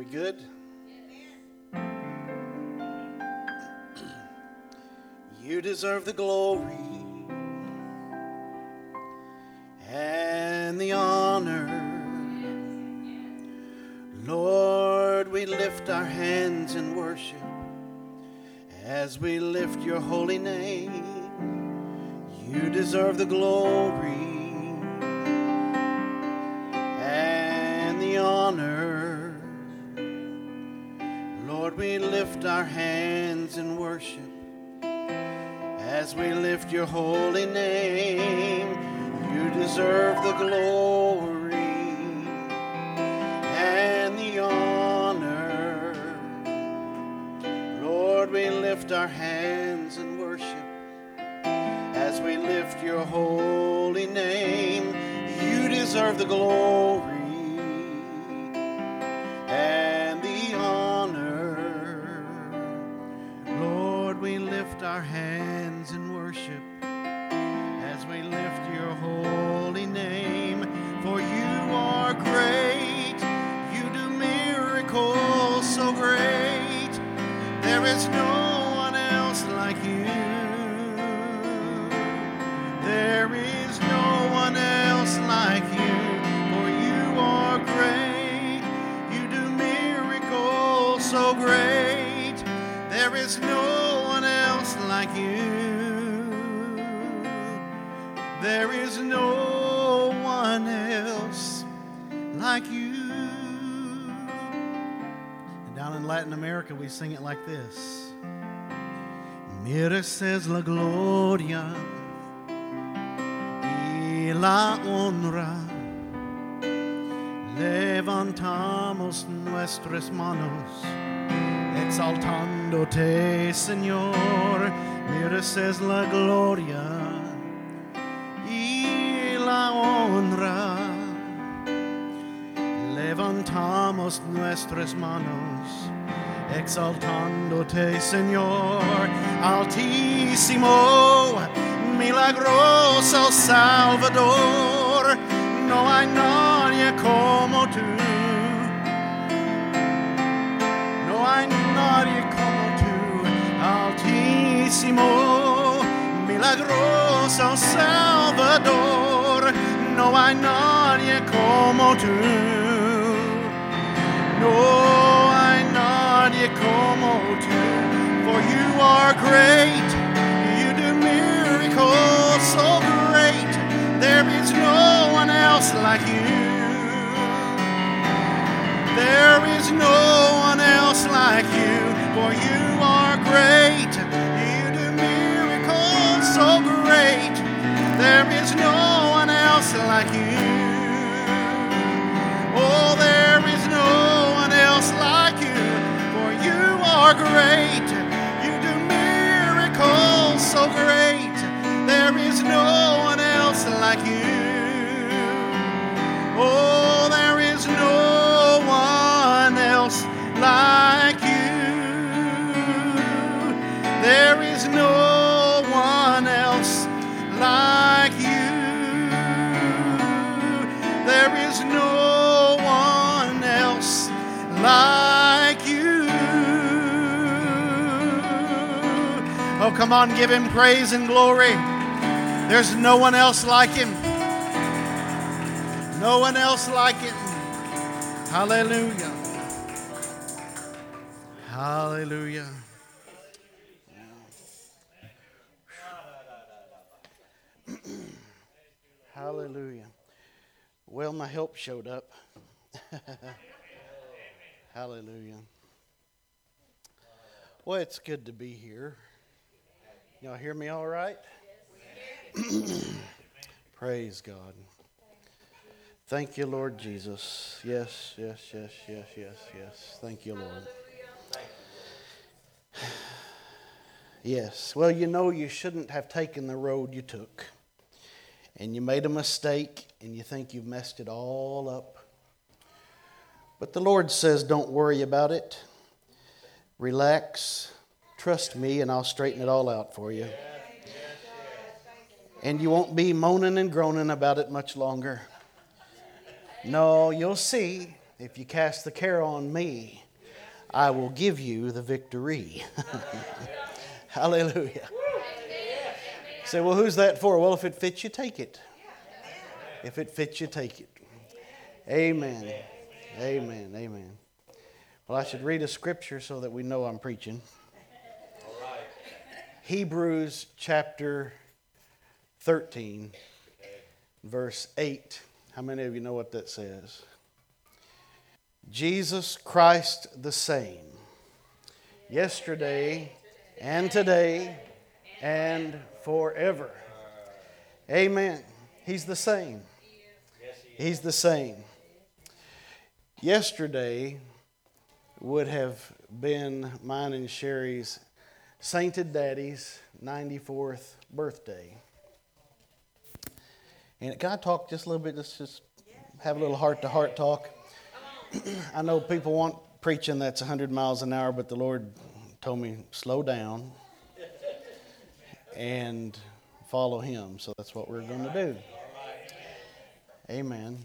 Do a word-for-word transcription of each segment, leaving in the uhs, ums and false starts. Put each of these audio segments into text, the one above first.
good? You deserve the glory and the honor. Lord, we lift our hands in worship as we lift your holy name. You deserve the glory and the honor. Lord, we lift our hands in worship as we lift your holy name. You deserve the glory and the honor. Lord, we lift our hands in worship as we lift your holy name. You deserve the glory and the honor. Lord, we lift our hands in worship as we lift your holy name. For you are great, you do miracles so great. There is no one else like you. There is no one else like you. For you are great, you do miracles so great. There is no one else like you. There is no one else like you. And down in Latin America, we sing it like this. Mereces la gloria y la honra. Levantamos nuestras manos exaltándote, Señor. Mereces la gloria y la honra. Levantamos nuestras manos exaltándote, Señor. Altísimo, milagroso Salvador, no hay nadie como tú. No hay nadie como tú. Altísimo, milagroso Salvador, no hay nadie como tú. No hay nadie como tú. For you are great, you do miracles so great. There is no one else like you. There is no one else like you. For you are great, you do miracles so great. There is no one else like you. Oh, there is no one else like you. For you are great, you do miracles so great. There is no one else like you. Oh, there is no one else like you. There is no one else like you. There is no one else like you. Oh, come on, give him praise and glory. There's no one else like him. No one else like him. Hallelujah. Hallelujah. Hallelujah. Well, my help showed up. Hallelujah. Well, it's good to be here. Y'all hear me all right? Praise God. Thank you, Lord Jesus. Yes, yes, yes, yes, yes, yes. Thank you, Lord. Yes. Well, you know you shouldn't have taken the road you took. And you made a mistake and you think you've messed it all up. But the Lord says, don't worry about it. Relax. Trust me and I'll straighten it all out for you. And you won't be moaning and groaning about it much longer. No, you'll see. If you cast the care on me, I will give you the victory. Hallelujah. Say, well, who's that for? Well, if it fits you, take it. If it fits you, take it. Amen. Amen. Amen. Well, I should read a scripture so that we know I'm preaching. Hebrews chapter thirteen, verse eight. How many of you know what that says? Jesus Christ the same, yesterday and today and forever. Amen. He's the same. He's the same. Yesterday would have been mine and Sherry's sainted daddy's ninety-fourth birthday. And can I talk just a little bit? Let's just have a little heart-to-heart talk. I know people want preaching that's one hundred miles an hour, but the Lord told me, slow down and follow Him. So that's what we're going to do. Amen.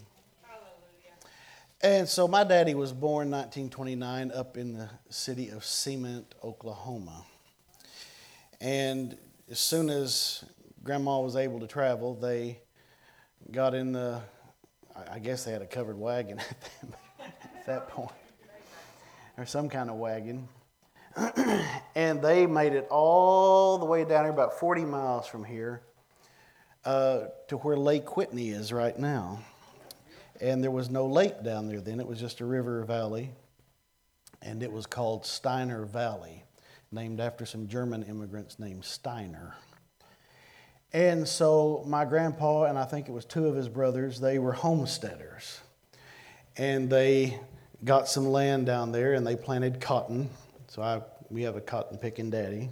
And so my daddy was born nineteen twenty-nine up in the city of Cement, Oklahoma. And as soon as Grandma was able to travel, they got in the, I guess they had a covered wagon at that, at that point, or some kind of wagon. And they made it all the way down here, about forty miles from here, uh, to where Lake Whitney is right now. And there was no lake down there then. It was just a river valley. And it was called Steiner Valley, named after some German immigrants named Steiner. And so my grandpa, and I think it was two of his brothers, they were homesteaders. And they got some land down there and they planted cotton. So I, we have a cotton picking daddy.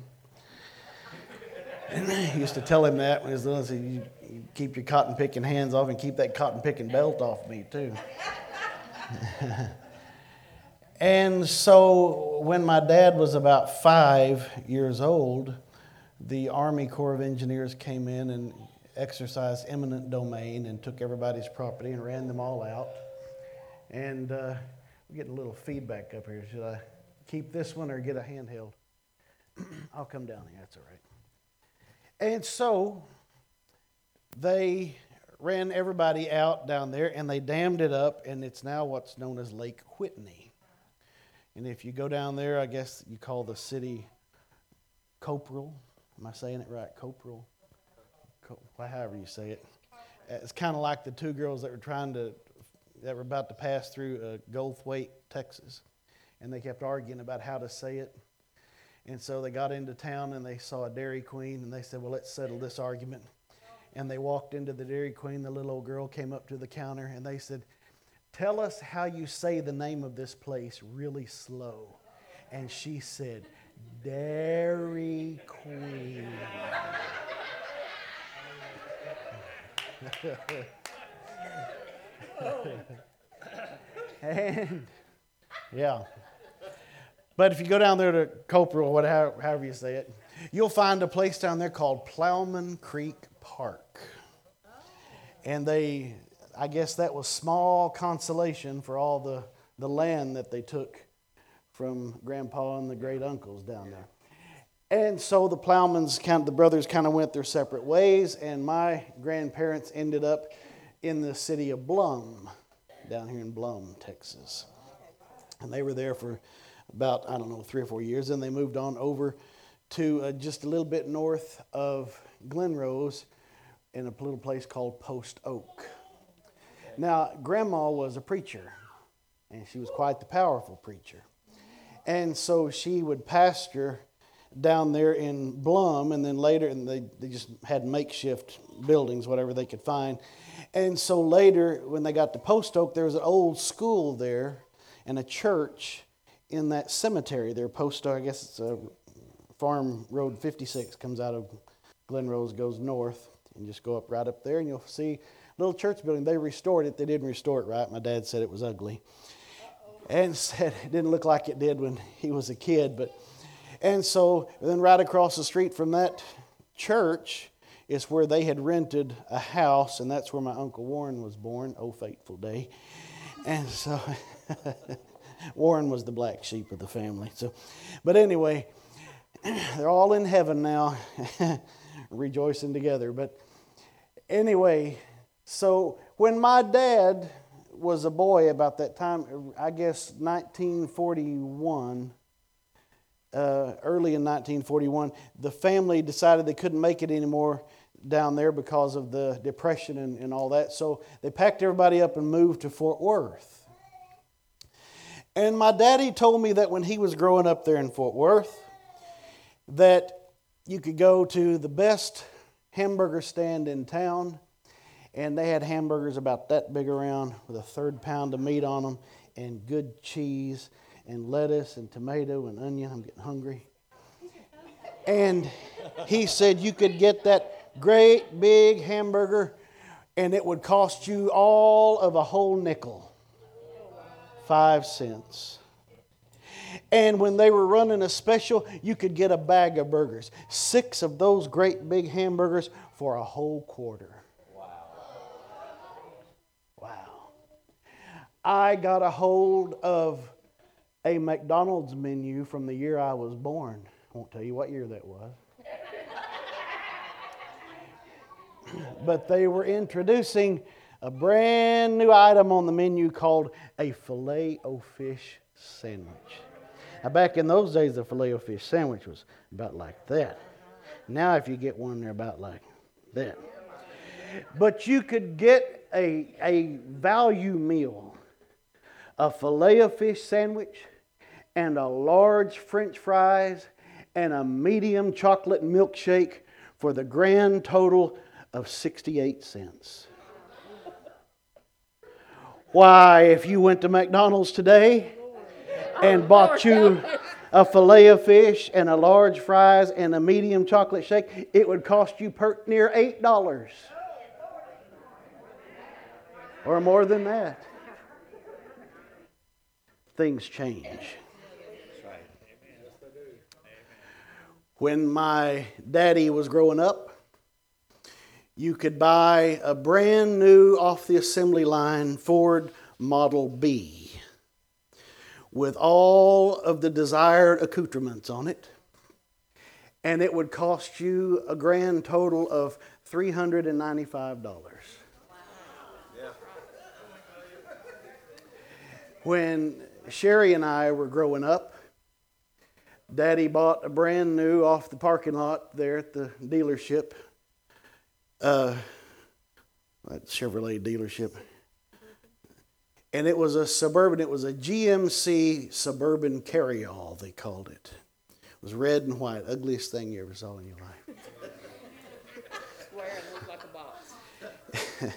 And I used to tell him that when he was little. I said, you, you keep your cotton picking hands off and keep that cotton picking belt off me too. And so when my dad was about five years old, the Army Corps of Engineers came in and exercised eminent domain and took everybody's property and ran them all out. And uh, we're getting a little feedback up here. Should I keep this one or get a handheld? I'll come down here. That's all right. And so they ran everybody out down there and they dammed it up, and it's now what's known as Lake Whitney. And if you go down there, I guess you call the city Copril. Am I saying it right? Copril? Co- however you say it. It's kind of like the two girls that were trying to, that were about to pass through uh, Goldthwaite, Texas. And they kept arguing about how to say it. And so they got into town and they saw a Dairy Queen and they said, well, let's settle this argument. And they walked into the Dairy Queen. The little old girl came up to the counter and they said, tell us how you say the name of this place really slow. And she said, Dairy Queen. And, yeah. But if you go down there to Copril, or whatever, however you say it, you'll find a place down there called Plowman Creek Park. And they, I guess that was small consolation for all the, the land that they took from Grandpa and the great uncles down there. And so the Plowmans, kind of, the brothers kind of went their separate ways, and my grandparents ended up in the city of Blum, down here in Blum, Texas. And they were there for about, I don't know, three or four years. Then they moved on over to uh, just a little bit north of Glenrose in a little place called Post Oak. Now, Grandma was a preacher, and she was quite the powerful preacher. And so she would pastor down there in Blum, and then later, and they, they just had makeshift buildings, whatever they could find. And so later, when they got to Post Oak, there was an old school there and a church in that cemetery there. Post Oak, I guess it's a Farm Road fifty-six, comes out of Glenrose, goes north, and just go up right up there, and you'll see a little church building. They restored it. They didn't restore it right. My dad said it was ugly. And said it didn't look like it did when he was a kid. But and so then right across the street from that church is where they had rented a house, and that's where my Uncle Warren was born. Oh, fateful day. And so Warren was the black sheep of the family. So, but anyway, they're all in heaven now, rejoicing together. But anyway, so when my dad was a boy about that time, I guess nineteen forty-one, uh, early in nineteen forty-one, the family decided they couldn't make it anymore down there because of the depression and, and all that. So they packed everybody up and moved to Fort Worth. And my daddy told me that when he was growing up there in Fort Worth, that you could go to the best hamburger stand in town, and they had hamburgers about that big around with a third pound of meat on them and good cheese and lettuce and tomato and onion. I'm getting hungry. And he said you could get that great big hamburger and it would cost you all of a whole nickel. Five cents. And when they were running a special, you could get a bag of burgers. Six of those great big hamburgers for a whole quarter. Wow. Wow. I got a hold of a McDonald's menu from the year I was born. I won't tell you what year that was. But they were introducing a brand new item on the menu called a Filet-O-Fish sandwich. Now, back in those days, the Filet-O-Fish sandwich was about like that. Now, if you get one, they're about like that. But you could get a, a value meal, a Filet-O-Fish sandwich, and a large French fries, and a medium chocolate milkshake for the grand total of sixty-eight cents. Why, if you went to McDonald's today and bought you a Filet-O-Fish and a large fries and a medium chocolate shake, it would cost you pert near eight dollars. Or more than that. Things change. When my daddy was growing up, you could buy a brand new off the assembly line Ford Model B with all of the desired accoutrements on it. And it would cost you a grand total of three hundred ninety-five dollars. Wow. Yeah. When Sherry and I were growing up, Daddy bought a brand new off the parking lot there at the dealership. Uh, that Chevrolet dealership. And it was a Suburban, it was a G M C Suburban Carryall, they called it. It was red and white, ugliest thing you ever saw in your life. Swear it looked like a box.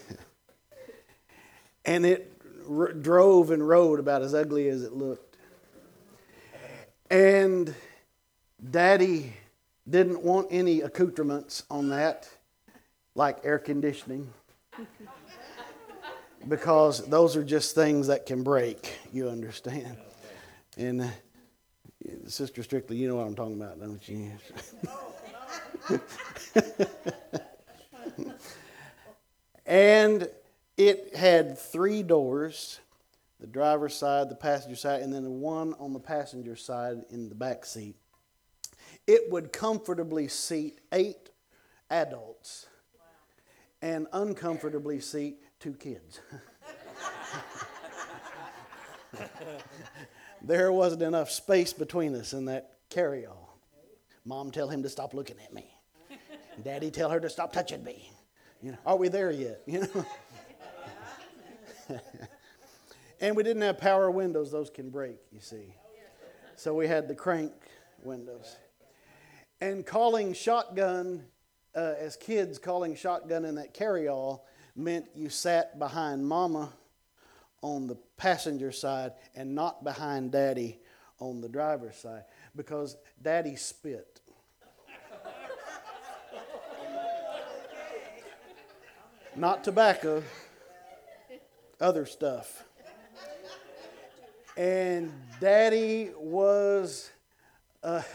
And it r- drove and rode about as ugly as it looked. And Daddy didn't want any accoutrements on that, like air conditioning, because those are just things that can break, you understand. And uh, Sister Strictly, you know what I'm talking about, don't you? And it had three doors, the driver's side, the passenger side, and then the one on the passenger side in the back seat. It would comfortably seat eight adults and uncomfortably seat two kids. There wasn't enough space between us in that carryall. Mom tell him to stop looking at me. Daddy tell her to stop touching me. You know, are we there yet? You know. And we didn't have power windows; those can break, you see. So we had the crank windows. And calling shotgun. Uh, as kids, calling shotgun in that carryall meant you sat behind Mama on the passenger side and not behind Daddy on the driver's side, because Daddy spit. Not tobacco, other stuff. And Daddy was, uh,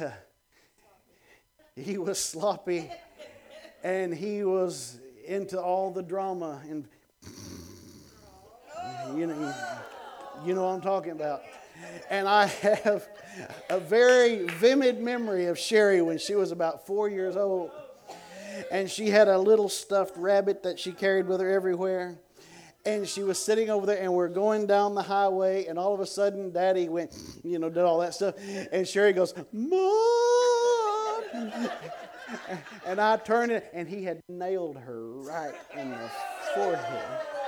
he was sloppy. And he was into all the drama, and you know, You know what I'm talking about. And I have a very vivid memory of Sherry when she was about four years old. And she had a little stuffed rabbit that she carried with her everywhere. And she was sitting over there, and we're going down the highway, and all of a sudden, Daddy went, you know, did all that stuff. And Sherry goes, Mom! And I turned it, and he had nailed her right in the forehead.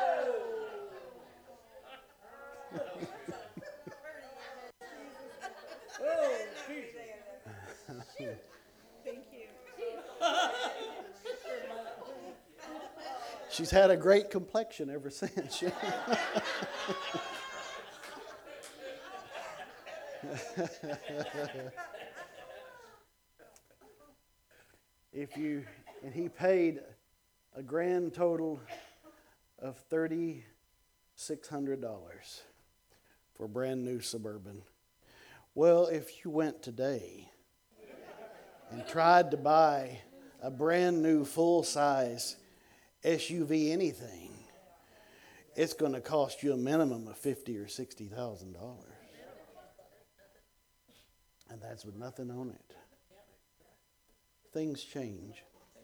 Thank you. She's had a great complexion ever since. If you and he paid a grand total of thirty-six hundred dollars for a brand new Suburban. Well, if you went today and tried to buy a brand new full-size S U V anything, it's going to cost you a minimum of fifty or sixty thousand dollars, and that's with nothing on it. Things change.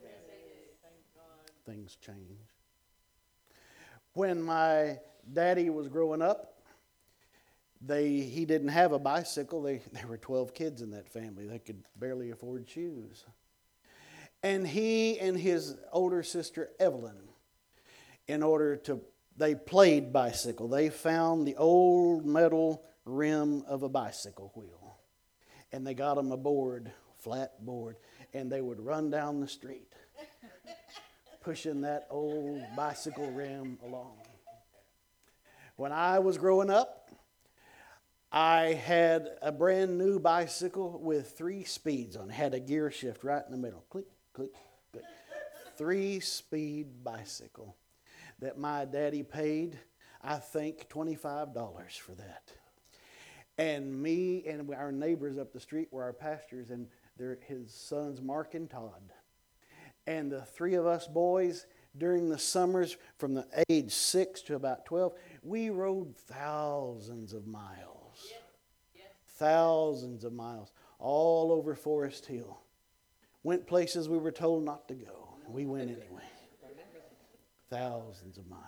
Things change. When my daddy was growing up, they he didn't have a bicycle. They there were twelve kids in that family. They could barely afford shoes. And he and his older sister Evelyn, in order to, they played bicycle. They found the old metal rim of a bicycle wheel. And they got them a board, flat board, and they would run down the street, pushing that old bicycle rim along. When I was growing up, I had a brand new bicycle with three speeds on it. Had a gear shift right in the middle. Click, click, click. Three-speed bicycle that my daddy paid, I think, twenty-five dollars for that. And me and our neighbors up the street were our pastors, and they're his sons, Mark and Todd. And the three of us boys, during the summers, from the age six to about twelve, we rode thousands of miles. Yep. Yep. Thousands of miles, all over Forest Hill. Went places we were told not to go. We went anyway. Thousands of miles.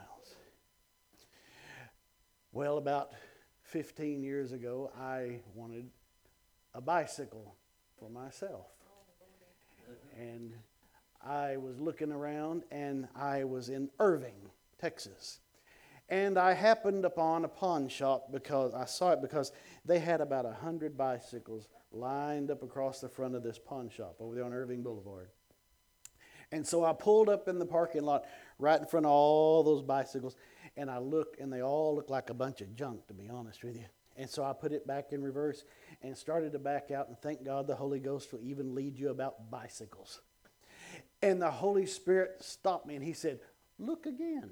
Well, about fifteen years ago, I wanted a bicycle for myself. And I was looking around, and I was in Irving, Texas. And I happened upon a pawn shop because I saw it because they had about a hundred bicycles lined up across the front of this pawn shop over there on Irving Boulevard. And so I pulled up in the parking lot right in front of all those bicycles, and I looked, and they all looked like a bunch of junk, to be honest with you. And so I put it back in reverse and started to back out, and thank God the Holy Ghost will even lead you about bicycles. And the Holy Spirit stopped me, and he said, "Look again."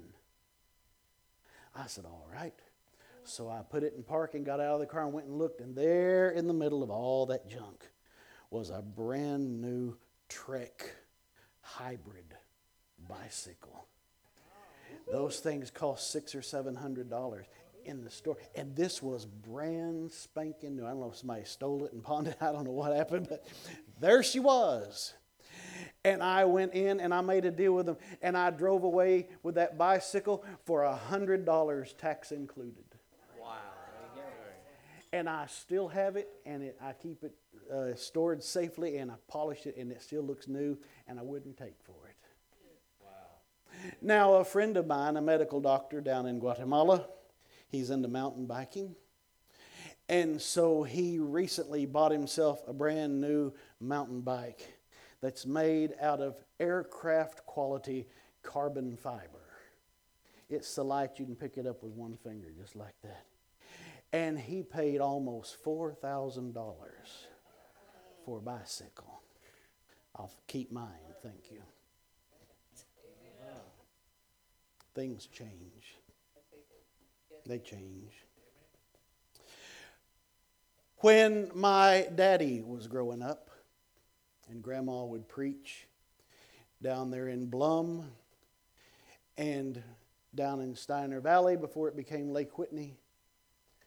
I said, "All right." So I put it in park and got out of the car and went and looked, and there in the middle of all that junk was a brand new Trek hybrid bicycle. Those things cost six or seven hundred dollars in the store, and this was brand spanking new. I don't know if somebody stole it and pawned it. I don't know what happened, but there she was. And I went in and I made a deal with them, and I drove away with that bicycle for a hundred dollars, tax included. Wow! And I still have it, and it, I keep it uh, stored safely, and I polished it, and it still looks new, and I wouldn't take for it. Wow! Now, a friend of mine, a medical doctor down in Guatemala, he's into mountain biking, and so he recently bought himself a brand new mountain bike that's made out of aircraft quality carbon fiber. It's so light you can pick it up with one finger, just like that. And he paid almost four thousand dollars for a bicycle. I'll keep mine, thank you. Things change. They change. When my daddy was growing up, and Grandma would preach down there in Blum and down in Steiner Valley before it became Lake Whitney,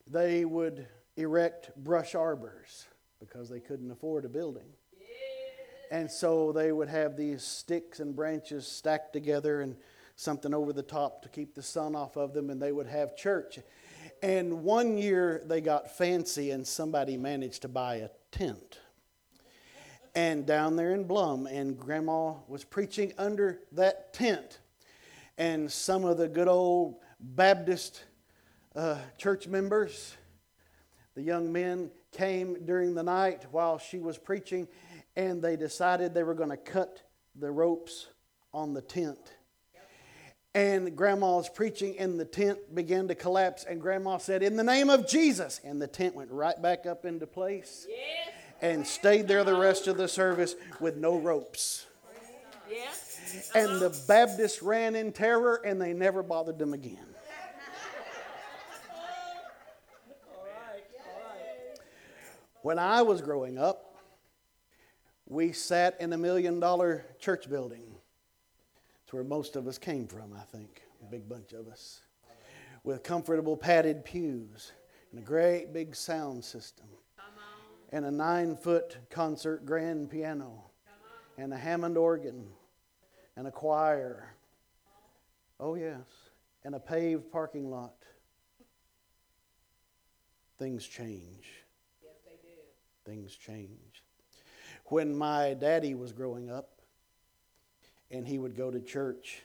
they would erect brush arbors because they couldn't afford a building. And so they would have these sticks and branches stacked together and something over the top to keep the sun off of them, and they would have church. And one year they got fancy and somebody managed to buy a tent. And down there in Blum, and Grandma was preaching under that tent. And some of the good old Baptist uh, church members, the young men, came during the night while she was preaching, and they decided they were going to cut the ropes on the tent. And Grandma was preaching, and the tent began to collapse, and Grandma said, "In the name of Jesus," and the tent went right back up into place. Yes. And stayed there the rest of the service with no ropes. Yes. And the Baptists ran in terror, and they never bothered them again. All right, all right. When I was growing up, we sat in a million dollar church building. That's where most of us came from, I think. A big bunch of us. With comfortable padded pews and a great big sound system. And a nine-foot concert grand piano. And a Hammond organ. And a choir. Oh, yes. And a paved parking lot. Things change. Yes, they do. Things change. When my daddy was growing up, and he would go to church,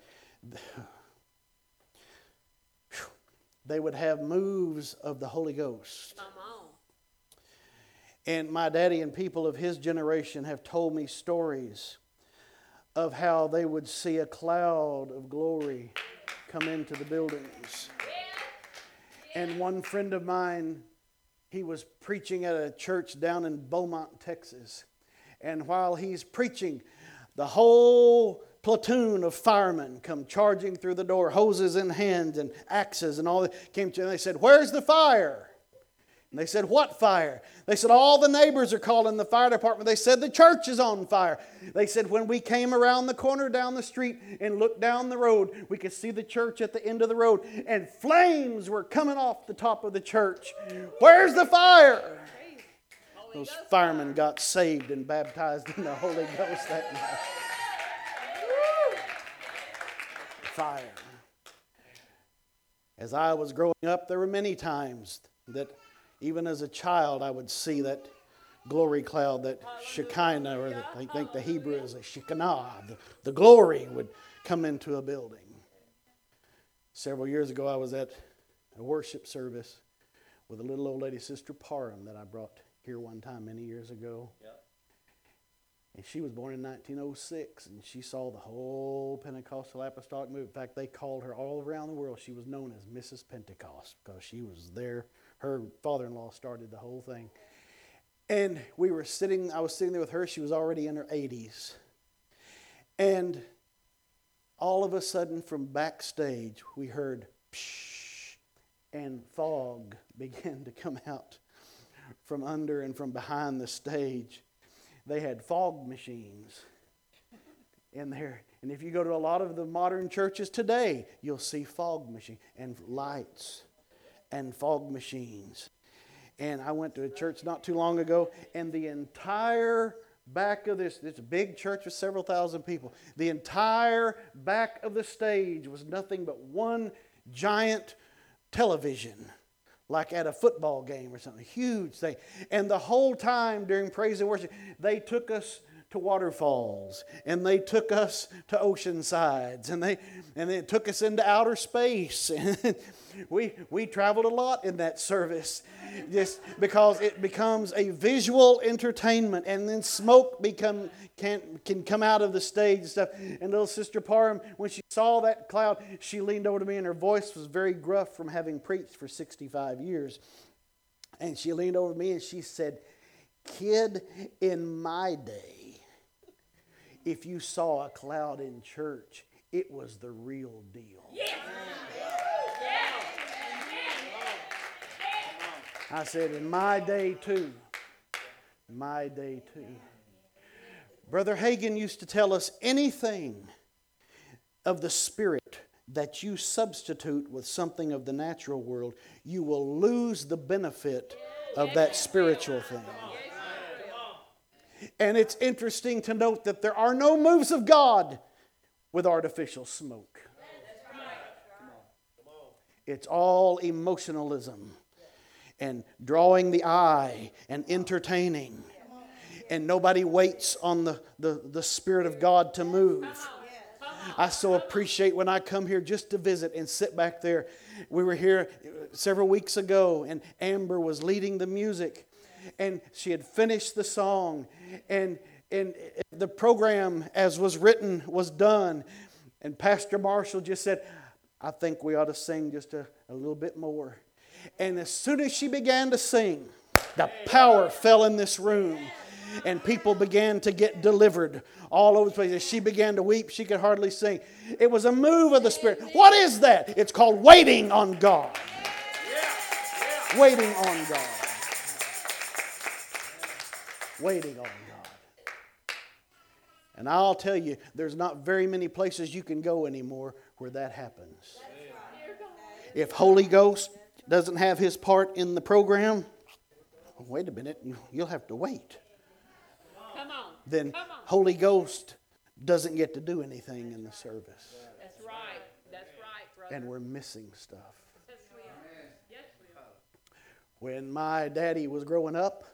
they would have moves of the Holy Ghost. Come on. And my daddy and people of his generation have told me stories of how they would see a cloud of glory come into the buildings. And one friend of mine, he was preaching at a church down in Beaumont, Texas. And while he's preaching, the whole platoon of firemen come charging through the door, hoses in hand and axes and all that. Came to, and they said, "Where's the fire?" And they said, "What fire?" They said, "All the neighbors are calling the fire department." They said, "The church is on fire." They said, "When we came around the corner down the street and looked down the road, we could see the church at the end of the road, and flames were coming off the top of the church. Where's the fire?" Those firemen got saved and baptized in the Holy Ghost that night. Fire. As I was growing up, there were many times that even as a child I would see that glory cloud, that Shekinah, or the, I think the Hebrew is a Shekinah. The, the glory would come into a building. Several years ago I was at a worship service with a little old lady, Sister Parham, that I brought here one time many years ago. Yep. And she was born in nineteen oh six, and she saw the whole Pentecostal apostolic movement. In fact, they called her all around the world. She was known as Missus Pentecost because she was there. Her father-in-law started the whole thing. And we were sitting, I was sitting there with her. She was already in her eighties. And all of a sudden from backstage, we heard psh, and fog began to come out from under and from behind the stage. They had fog machines in there. And if you go to a lot of the modern churches today, you'll see fog machines and lights and fog machines. And I went to a church not too long ago, and the entire back of this, it's a big church with several thousand people. The entire back of the stage was nothing but one giant television, like at a football game or something, a huge thing. And the whole time during praise and worship, they took us to waterfalls, and they took us to ocean sides, and they and they took us into outer space. And we we traveled a lot in that service, just because it becomes a visual entertainment, and then smoke become can can come out of the stage and stuff. And little Sister Parham, when she saw that cloud, she leaned over to me, and her voice was very gruff from having preached for sixty-five years. And she leaned over to me and she said, "Kid, in my day, if you saw a cloud in church, it was the real deal." Yeah. I said, "In my day too. My day too." Brother Hagin used to tell us anything of the Spirit that you substitute with something of the natural world, you will lose the benefit of that spiritual thing. And it's interesting to note that there are no moves of God with artificial smoke. It's all emotionalism and drawing the eye and entertaining. And nobody waits on the, the, the Spirit of God to move. I so appreciate when I come here just to visit and sit back there. We were here several weeks ago and Amber was leading the music. And she had finished the song. And, and the program as was written was done. And Pastor Marshall just said, I think we ought to sing just a, a little bit more. And as soon as she began to sing, the power fell in this room. And people began to get delivered all over the place. As she began to weep, she could hardly sing. It was a move of the Spirit. What is that? It's called waiting on God. Waiting on God. Waiting on God. And I'll tell you, there's not very many places you can go anymore where that happens. If Holy Ghost doesn't have his part in the program, wait a minute, you'll have to wait. Come on. Then Come on. Holy Ghost doesn't get to do anything in the service. That's right. That's right, brother. And we're missing stuff. Yes, we are. Yes, we are. When my daddy was growing up,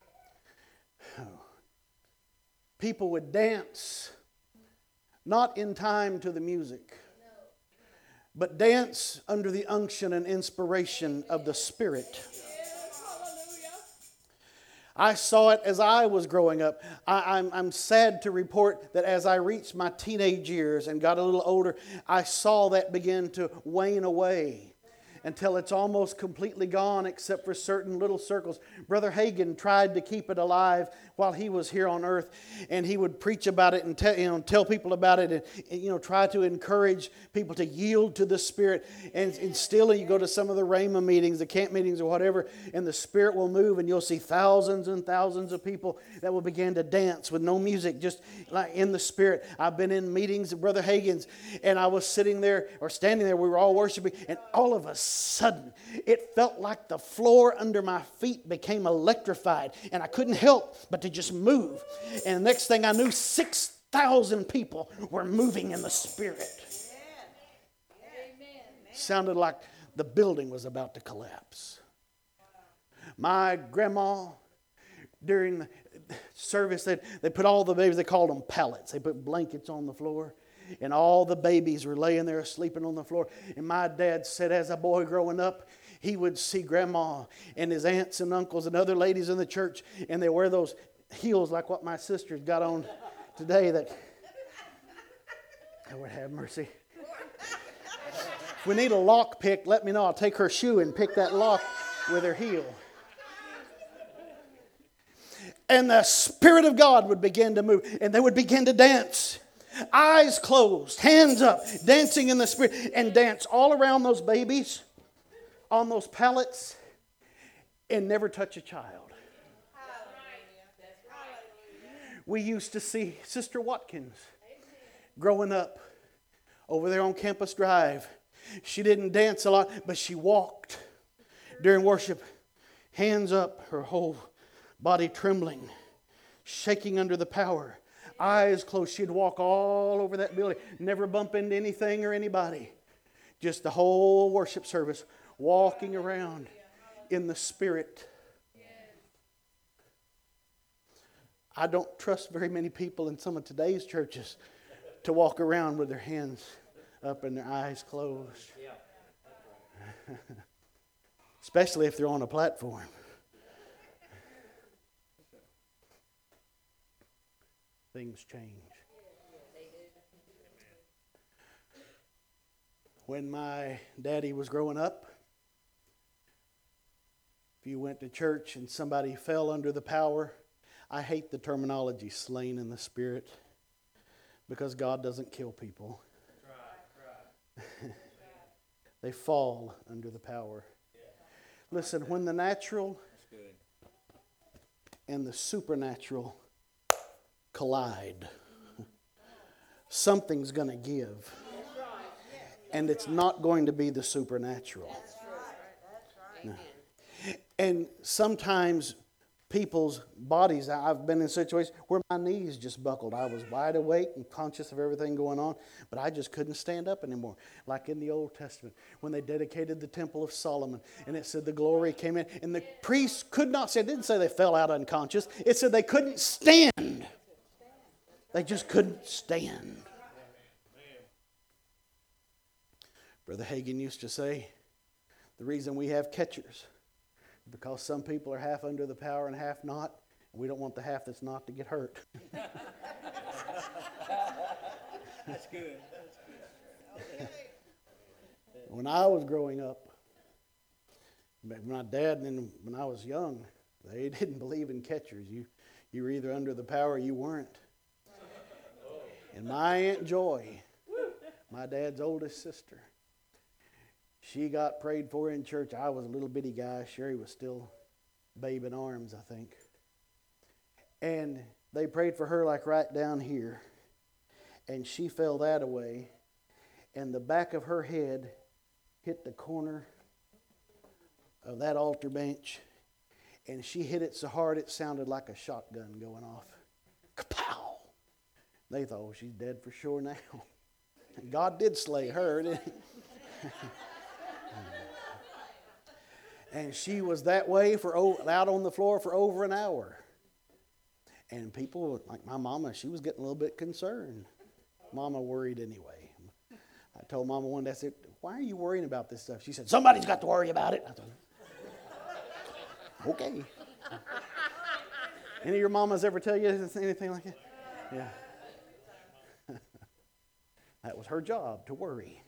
people would dance, not in time to the music, but dance under the unction and inspiration of the Spirit. I saw it as I was growing up. I, I'm, I'm sad to report that as I reached my teenage years and got a little older, I saw that begin to wane away until it's almost completely gone except for certain little circles. Brother Hagin tried to keep it alive while he was here on earth, and he would preach about it and tell, you know, tell people about it and, and you know try to encourage people to yield to the Spirit. And, and still you go to some of the Rhema meetings, the camp meetings or whatever, and the Spirit will move and you'll see thousands and thousands of people that will begin to dance with no music, just like in the Spirit. I've been in meetings of Brother Hagin's, and I was sitting there or standing there, we were all worshiping, and all of a sudden it felt like the floor under my feet became electrified, and I couldn't help but to just move. And the next thing I knew, six thousand people were moving in the Spirit. Sounded like the building was about to collapse. My grandma, during the service, they, they put all the babies, they called them pallets. They put blankets on the floor. And all the babies were laying there sleeping on the floor. And my dad said as a boy growing up, he would see grandma and his aunts and uncles and other ladies in the church. And they wear those heels like what my sister's got on today that, Lord have mercy. If we need a lock pick, let me know. I'll take her shoe and pick that lock with her heel. And the Spirit of God would begin to move. And they would begin to dance. Eyes closed, hands up, dancing in the Spirit, and dance all around those babies on those pallets and never touch a child. We used to see Sister Watkins growing up over there on Campus Drive. She didn't dance a lot, but she walked during worship, hands up, her whole body trembling, shaking under the power. Eyes closed. She'd walk all over that building. Never bump into anything or anybody. Just the whole worship service walking around in the Spirit. I don't trust very many people in some of today's churches to walk around with their hands up and their eyes closed. Especially if they're on a platform. Things change. When my daddy was growing up, if you went to church and somebody fell under the power, I hate the terminology slain in the Spirit, because God doesn't kill people. Right, right. They fall under the power. Yeah. Listen, when the natural and the supernatural collide, something's going to give. And it's not going to be the supernatural. No. And sometimes people's bodies, I've been in situations where my knees just buckled. I was wide awake and conscious of everything going on, but I just couldn't stand up anymore. Like in the Old Testament, when they dedicated the Temple of Solomon, and it said the glory came in, and the priests could not say, it didn't say they fell out unconscious. It said they couldn't stand. They just couldn't stand. Brother Hagin used to say, the reason we have catchers because some people are half under the power and half not, and we don't want the half that's not to get hurt. That's good. That's good. When I was growing up, my dad, and then when I was young, they didn't believe in catchers. You, you were either under the power or you weren't. And my Aunt Joy, my dad's oldest sister, she got prayed for in church. I was a little bitty guy. Sherry was still babe in arms, I think. And they prayed for her like right down here. And she fell that away. And the back of her head hit the corner of that altar bench. And she hit it so hard it sounded like a shotgun going off. Kapow! They thought, oh, she's dead for sure now. God did slay her, didn't he? And she was that way for out on the floor for over an hour. And people, like my mama, she was getting a little bit concerned. Mama worried anyway. I told Mama one day, I said, why are you worrying about this stuff? She said, somebody's got to worry about it. I thought, okay. Any of your mamas ever tell you anything like that? Yeah. That was her job, to worry.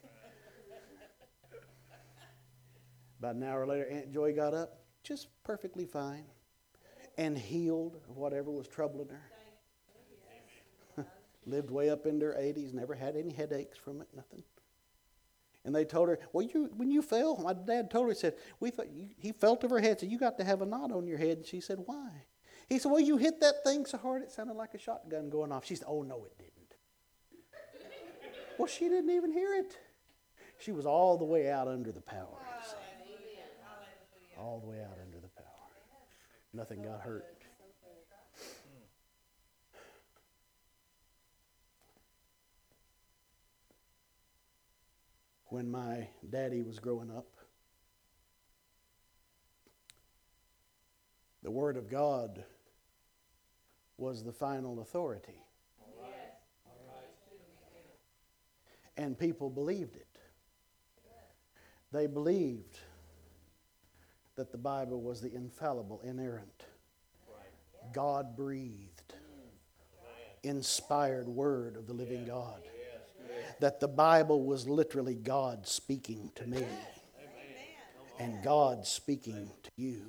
About an hour later, Aunt Joy got up, just perfectly fine, and healed of whatever was troubling her. Lived way up into her eighties, never had any headaches from it, nothing. And they told her, well, you when you fell, my dad told her, he said, we thought you, he felt of her head, said, you got to have a knot on your head. And she said, why? He said, well, you hit that thing so hard it sounded like a shotgun going off. She said, oh, no, it didn't. Well, she didn't even hear it. She was all the way out under the power. All the way out under the power. Nothing got hurt. When my daddy was growing up, the Word of God was the final authority. And people believed it. They believed that the Bible was the infallible, inerrant, God-breathed, inspired Word of the living God. That the Bible was literally God speaking to me and God speaking to you.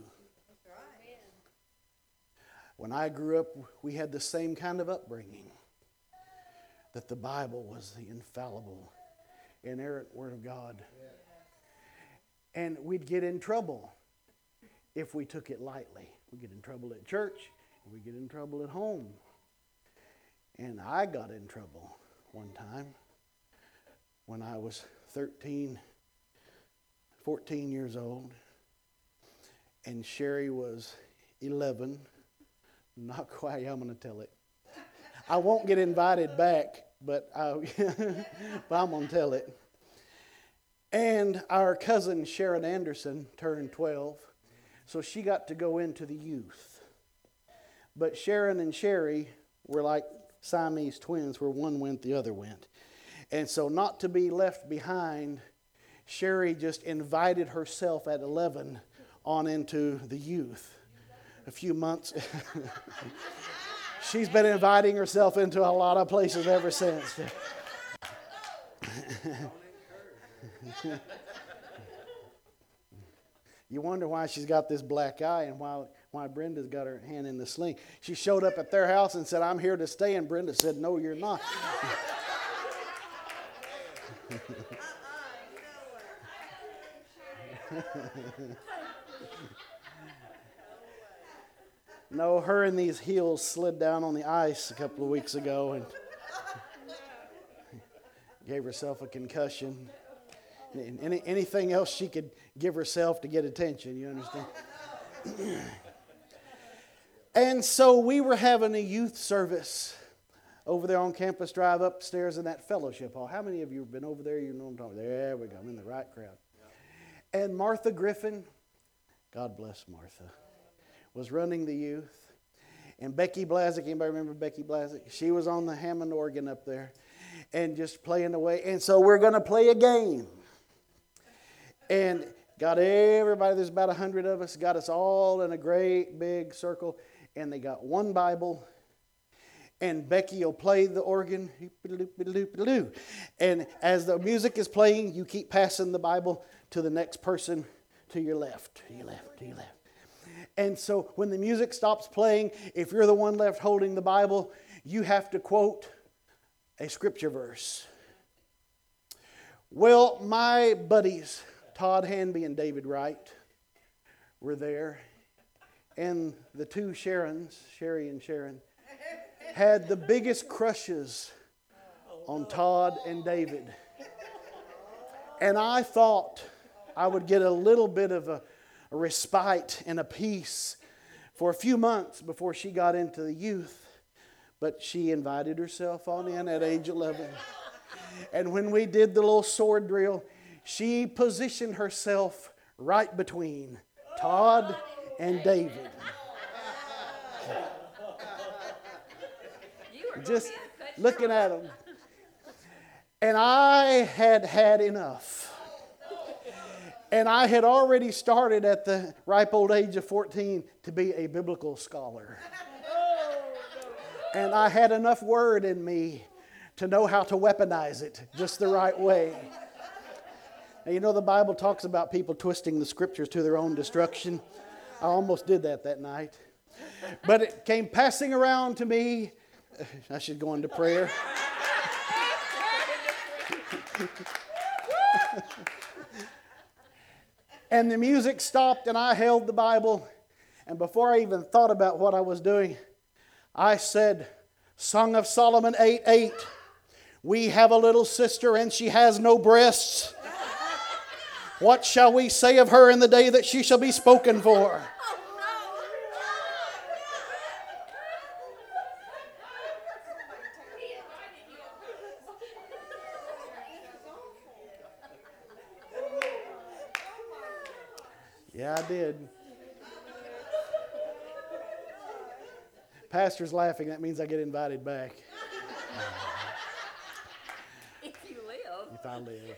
When I grew up, we had the same kind of upbringing. That the Bible was the infallible, inerrant Word of God. And we'd get in trouble if we took it lightly. We'd get in trouble at church, and we'd get in trouble at home. And I got in trouble one time when I was thirteen, fourteen years old, and Sherry was eleven. Not quite, I'm going to tell it. I won't get invited back, but, I, but I'm going to tell it. And our cousin Sharon Anderson turned twelve, so she got to go into the youth. But Sharon and Sherry were like Siamese twins, where one went, the other went. And so not to be left behind, Sherry just invited herself at eleven on into the youth. A few months. She's been inviting herself into a lot of places ever since. You wonder why she's got this black eye and why, why Brenda's got her hand in the sling. She showed up at their house and said, I'm here to stay. And Brenda said, no, you're not. No, her and these heels slid down on the ice a couple of weeks ago and gave herself a concussion. Any, anything else she could give herself to get attention, you understand? And so we were having a youth service over there on Campus Drive upstairs in that fellowship hall. How many of you have been over there? You know what I'm talking about. There we go. I'm in the right crowd. And Martha Griffin, God bless Martha, was running the youth. And Becky Blazik, anybody remember Becky Blazik? She was on the Hammond organ up there and just playing away. And so we're going to play a game. And got everybody, there's about a hundred of us, got us all in a great big circle. And they got one Bible. And Becky will play the organ. And as the music is playing, you keep passing the Bible to the next person to your left, to your left, to your left. And so when the music stops playing, if you're the one left holding the Bible, you have to quote a scripture verse. Well, my buddies, Todd Hanby and David Wright, were there. And the two Sharons, Sherry and Sharon, had the biggest crushes on Todd and David. And I thought I would get a little bit of a, a respite and a peace for a few months before she got into the youth. But she invited herself on in at age eleven. And when we did the little sword drill, she positioned herself right between Todd and David. Just looking at them. And I had had enough. And I had already started at the ripe old age of fourteen to be a biblical scholar. And I had enough word in me to know how to weaponize it just the right way. Now, you know the Bible talks about people twisting the scriptures to their own destruction. I almost did that that night. But it came passing around to me. I should go into prayer. And the music stopped and I held the Bible. And before I even thought about what I was doing, I said, Song of Solomon eight eight. We have a little sister and she has no breasts. What shall we say of her in the day that she shall be spoken for? Yeah, I did. Pastor's laughing. That means I get invited back. If you live. If I live.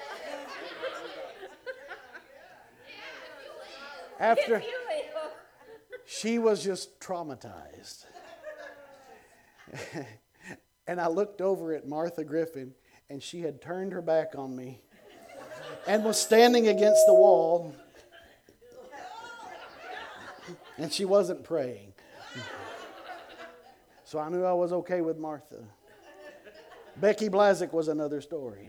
After If you live. she was just traumatized. And I looked over at Martha Griffin, and she had turned her back on me and was standing against the wall. And she wasn't praying. So I knew I was okay with Martha. Becky Blazik was another story.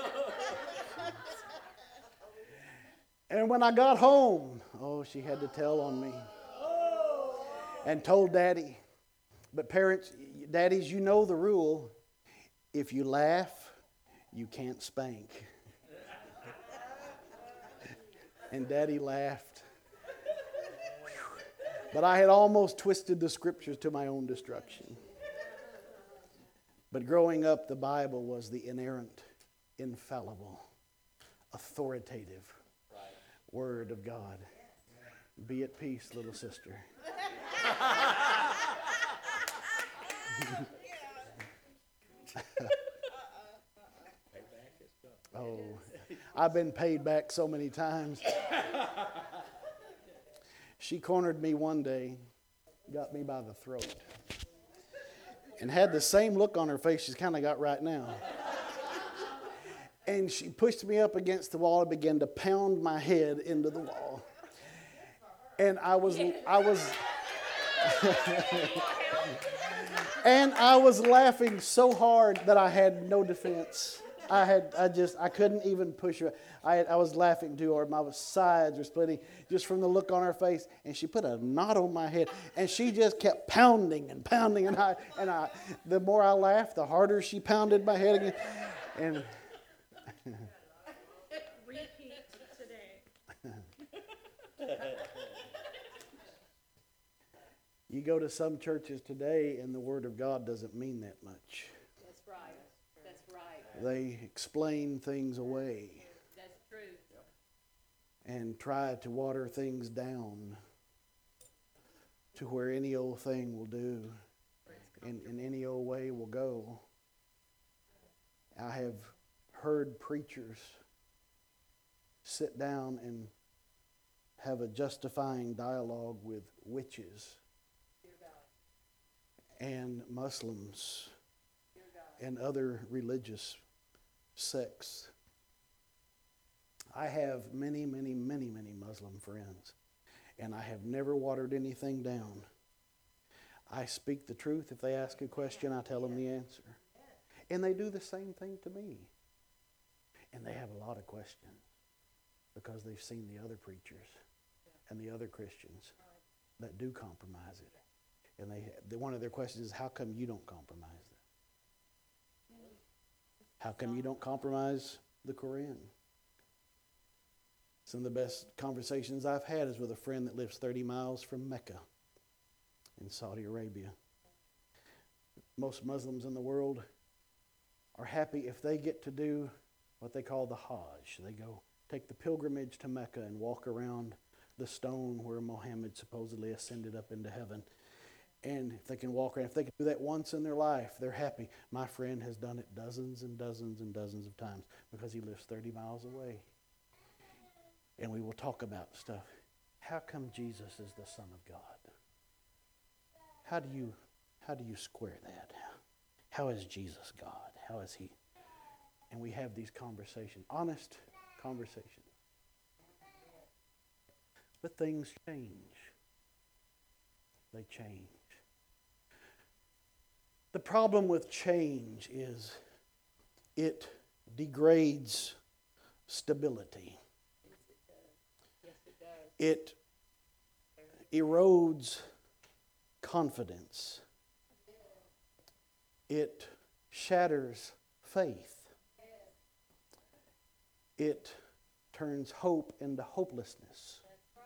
And when I got home, oh, she had to tell on me. And told Daddy. But parents, daddies, you know the rule. If you laugh, you can't spank. And Daddy laughed. But I had almost twisted the scriptures to my own destruction. But growing up, the Bible was the inerrant, infallible, authoritative Word of God. Be at peace, little sister. Oh, I've been paid back so many times. She cornered me one day, got me by the throat, and had the same look on her face she's kind of got right now. And she pushed me up against the wall and began to pound my head into the wall. And I was, I was, and I was laughing so hard that I had no defense. I had, I just, I couldn't even push her. I, had, I was laughing too hard. My sides were splitting just from the look on her face. And she put a knot on my head, and she just kept pounding and pounding. And I, and I, the more I laughed, the harder she pounded my head again. And You go to some churches today and the Word of God doesn't mean that much. That's right. That's right. They explain things away. That's true. And try to water things down to where any old thing will do and, and any old way will go. I have heard preachers sit down and have a justifying dialogue with witches and Muslims and other religious sects. I have many, many, many, many Muslim friends, and I have never watered anything down. I speak the truth. If they ask a question, I tell them the answer. And they do the same thing to me. And they have a lot of questions because they've seen the other preachers and the other Christians that do compromise it. And they, one of their questions is, how come you don't compromise that? How come you don't compromise the Quran? Some of the best conversations I've had is with a friend that lives thirty miles from Mecca in Saudi Arabia. Most Muslims in the world are happy if they get to do what they call the Hajj. They go take the pilgrimage to Mecca and walk around the stone where Muhammad supposedly ascended up into heaven. And if they can walk around, if they can do that once in their life, they're happy. My friend has done it dozens and dozens and dozens of times because he lives thirty miles away. And we will talk about stuff. How come Jesus is the Son of God? How do you, how do you square that? How is Jesus God? How is He? And we have these conversations, honest conversations. But things change. They change. The problem with change is it degrades stability. It erodes confidence. It shatters faith. It turns hope into hopelessness.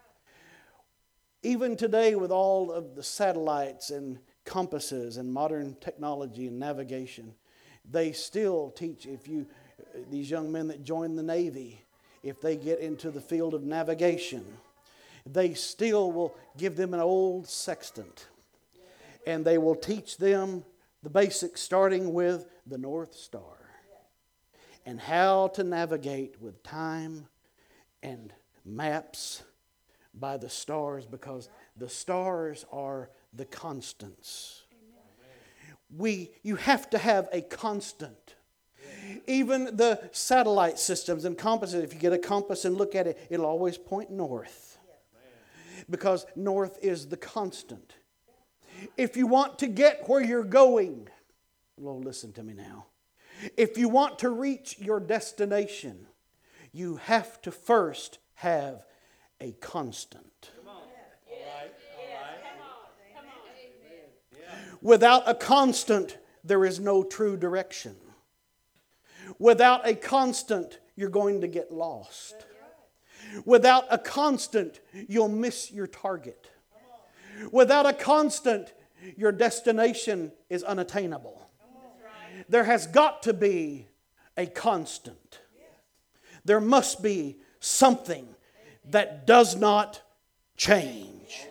Even today, with all of the satellites and compasses and modern technology and navigation, they still teach, if you, these young men that join the Navy, if they get into the field of navigation, they still will give them an old sextant. And they will teach them the basics, starting with the North Star and how to navigate with time and maps by the stars, because the stars are the constants. We, you have to have a constant. Even the satellite systems and compasses, if you get a compass and look at it, it'll always point north. Because north is the constant. If you want to get where you're going, well, listen to me now. If you want to reach your destination, you have to first have a constant. Come on. All right. All right. Come on. Come on. Without a constant, there is no true direction. Without a constant, you're going to get lost. Without a constant, you'll miss your target. Without a constant, your destination is unattainable. There has got to be a constant. There must be something that does not change.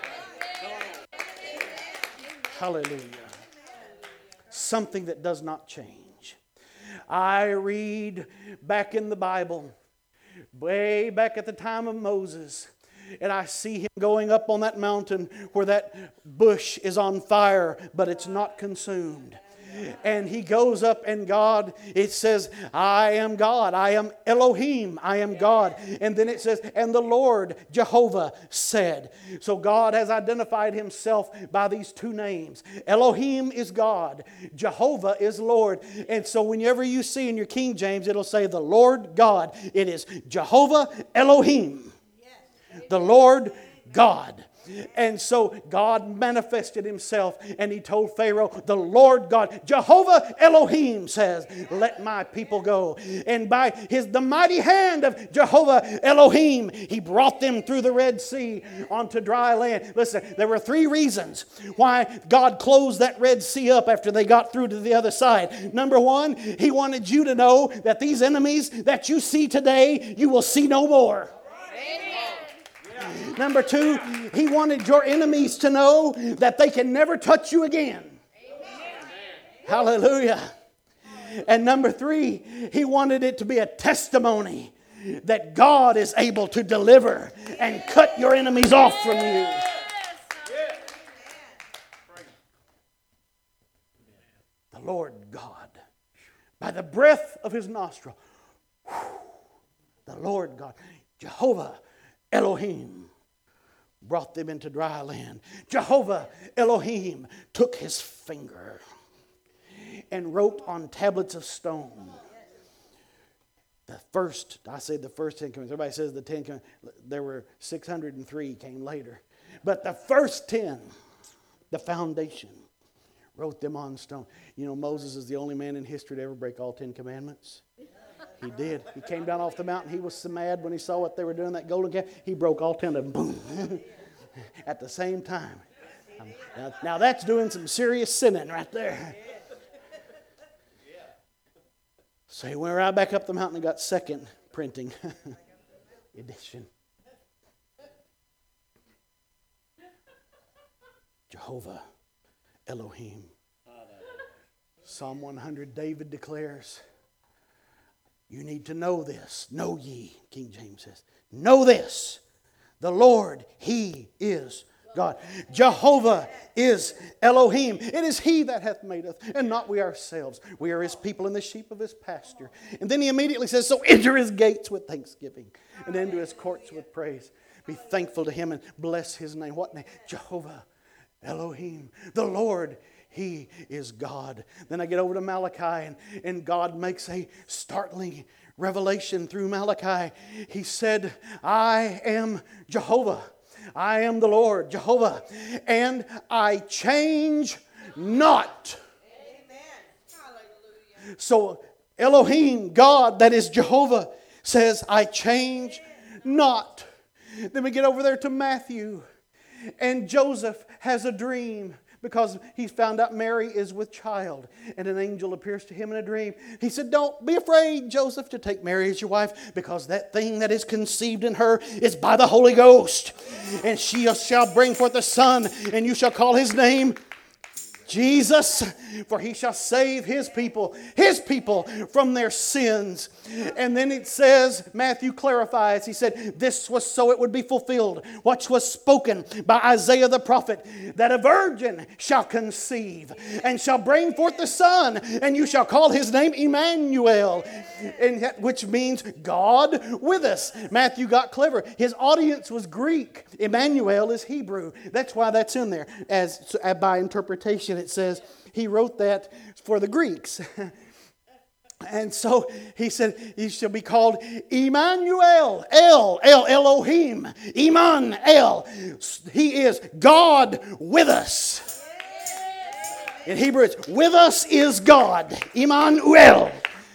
Hallelujah. Something that does not change. I read back in the Bible, way back at the time of Moses, and I see him going up on that mountain where that bush is on fire, but it's not consumed. And he goes up, and God, it says, I am God. I am Elohim. I am God. And then it says, and the Lord Jehovah said. So God has identified himself by these two names. Elohim is God. Jehovah is Lord. And so whenever you see in your King James, it'll say the Lord God. It is Jehovah Elohim. The Lord God. And so God manifested himself and he told Pharaoh, the Lord God, Jehovah Elohim says, let my people go. And by his the mighty hand of Jehovah Elohim, he brought them through the Red Sea onto dry land. Listen, there were three reasons why God closed that Red Sea up after they got through to the other side. Number one, he wanted you to know that these enemies that you see today, you will see no more. Number two, he wanted your enemies to know that they can never touch you again. Amen. Hallelujah. And number three, he wanted it to be a testimony that God is able to deliver and cut your enemies off from you. The Lord God, by the breath of his nostril, the Lord God, Jehovah Elohim, brought them into dry land. Jehovah Elohim took his finger and wrote on tablets of stone. The first, I say the first Ten Commandments. Everybody says the Ten Commandments. There were six hundred three came later. But the first ten, the foundation, wrote them on stone. You know, Moses is the only man in history to ever break all Ten Commandments. He did. He came down off the mountain. He was so mad when he saw what they were doing, that golden calf. He broke all ten of them. Boom. At the same time. Um, now, now that's doing some serious sinning right there. So he went right back up the mountain and got second printing edition. Jehovah Elohim. Psalm one hundred, David declares, you need to know this. Know ye, King James says. Know this. The Lord, He is God. Jehovah is Elohim. It is He that hath made us, and not we ourselves. We are His people and the sheep of His pasture. And then He immediately says, so enter His gates with thanksgiving, and into His courts with praise. Be thankful to Him and bless His name. What name? Jehovah Elohim. The Lord, He is God. Then I get over to Malachi, and, and God makes a startling revelation through Malachi. He said, I am Jehovah. I am the Lord, Jehovah, and I change not. Amen. Hallelujah. So Elohim, God, that is Jehovah, says, I change not. Then we get over there to Matthew, and Joseph has a dream. Because he's found out Mary is with child. And an angel appears to him in a dream. He said, don't be afraid, Joseph, to take Mary as your wife. Because that thing that is conceived in her is by the Holy Ghost. And she shall bring forth a son. And you shall call his name Jesus, for he shall save his people, his people from their sins. And then it says, Matthew clarifies, he said, this was so it would be fulfilled, what was spoken by Isaiah the prophet, that a virgin shall conceive and shall bring forth the son, and you shall call his name Emmanuel, and that, which means God with us. Matthew got clever. His audience was Greek. Emmanuel is Hebrew. That's why that's in there. As by interpretation, it says he wrote that for the Greeks. And so he said, he shall be called Emmanuel, El, El, Elohim, Iman, El. He is God with us. In Hebrew, it's with us is God, Emmanuel.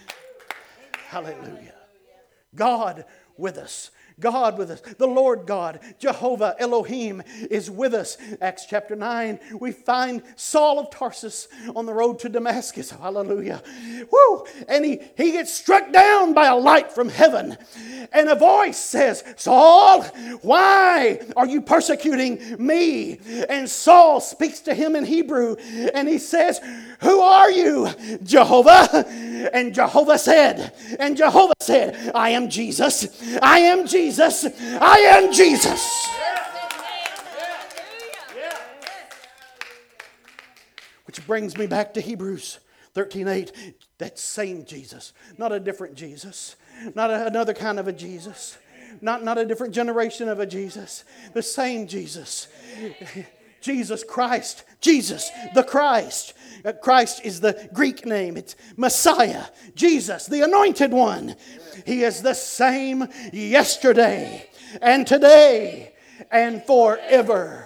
Hallelujah. God with us. God with us. The Lord God, Jehovah Elohim, is with us. Acts chapter nine, we find Saul of Tarsus on the road to Damascus. Hallelujah. Woo! And he, he gets struck down by a light from heaven. And a voice says, Saul, why are you persecuting me? And Saul speaks to him in Hebrew. And he says, who are you, Jehovah? And Jehovah said, and Jehovah said, I am Jesus. I am Jesus. I am Jesus. Which brings me back to Hebrews thirteen eight. That same Jesus. Not a different Jesus. Not a, another kind of a Jesus. Not, not a different generation of a Jesus. The same Jesus. Jesus Christ. Jesus the Christ. Christ is the Greek name. It's Messiah. Jesus, the Anointed One. He is the same yesterday and today and forever.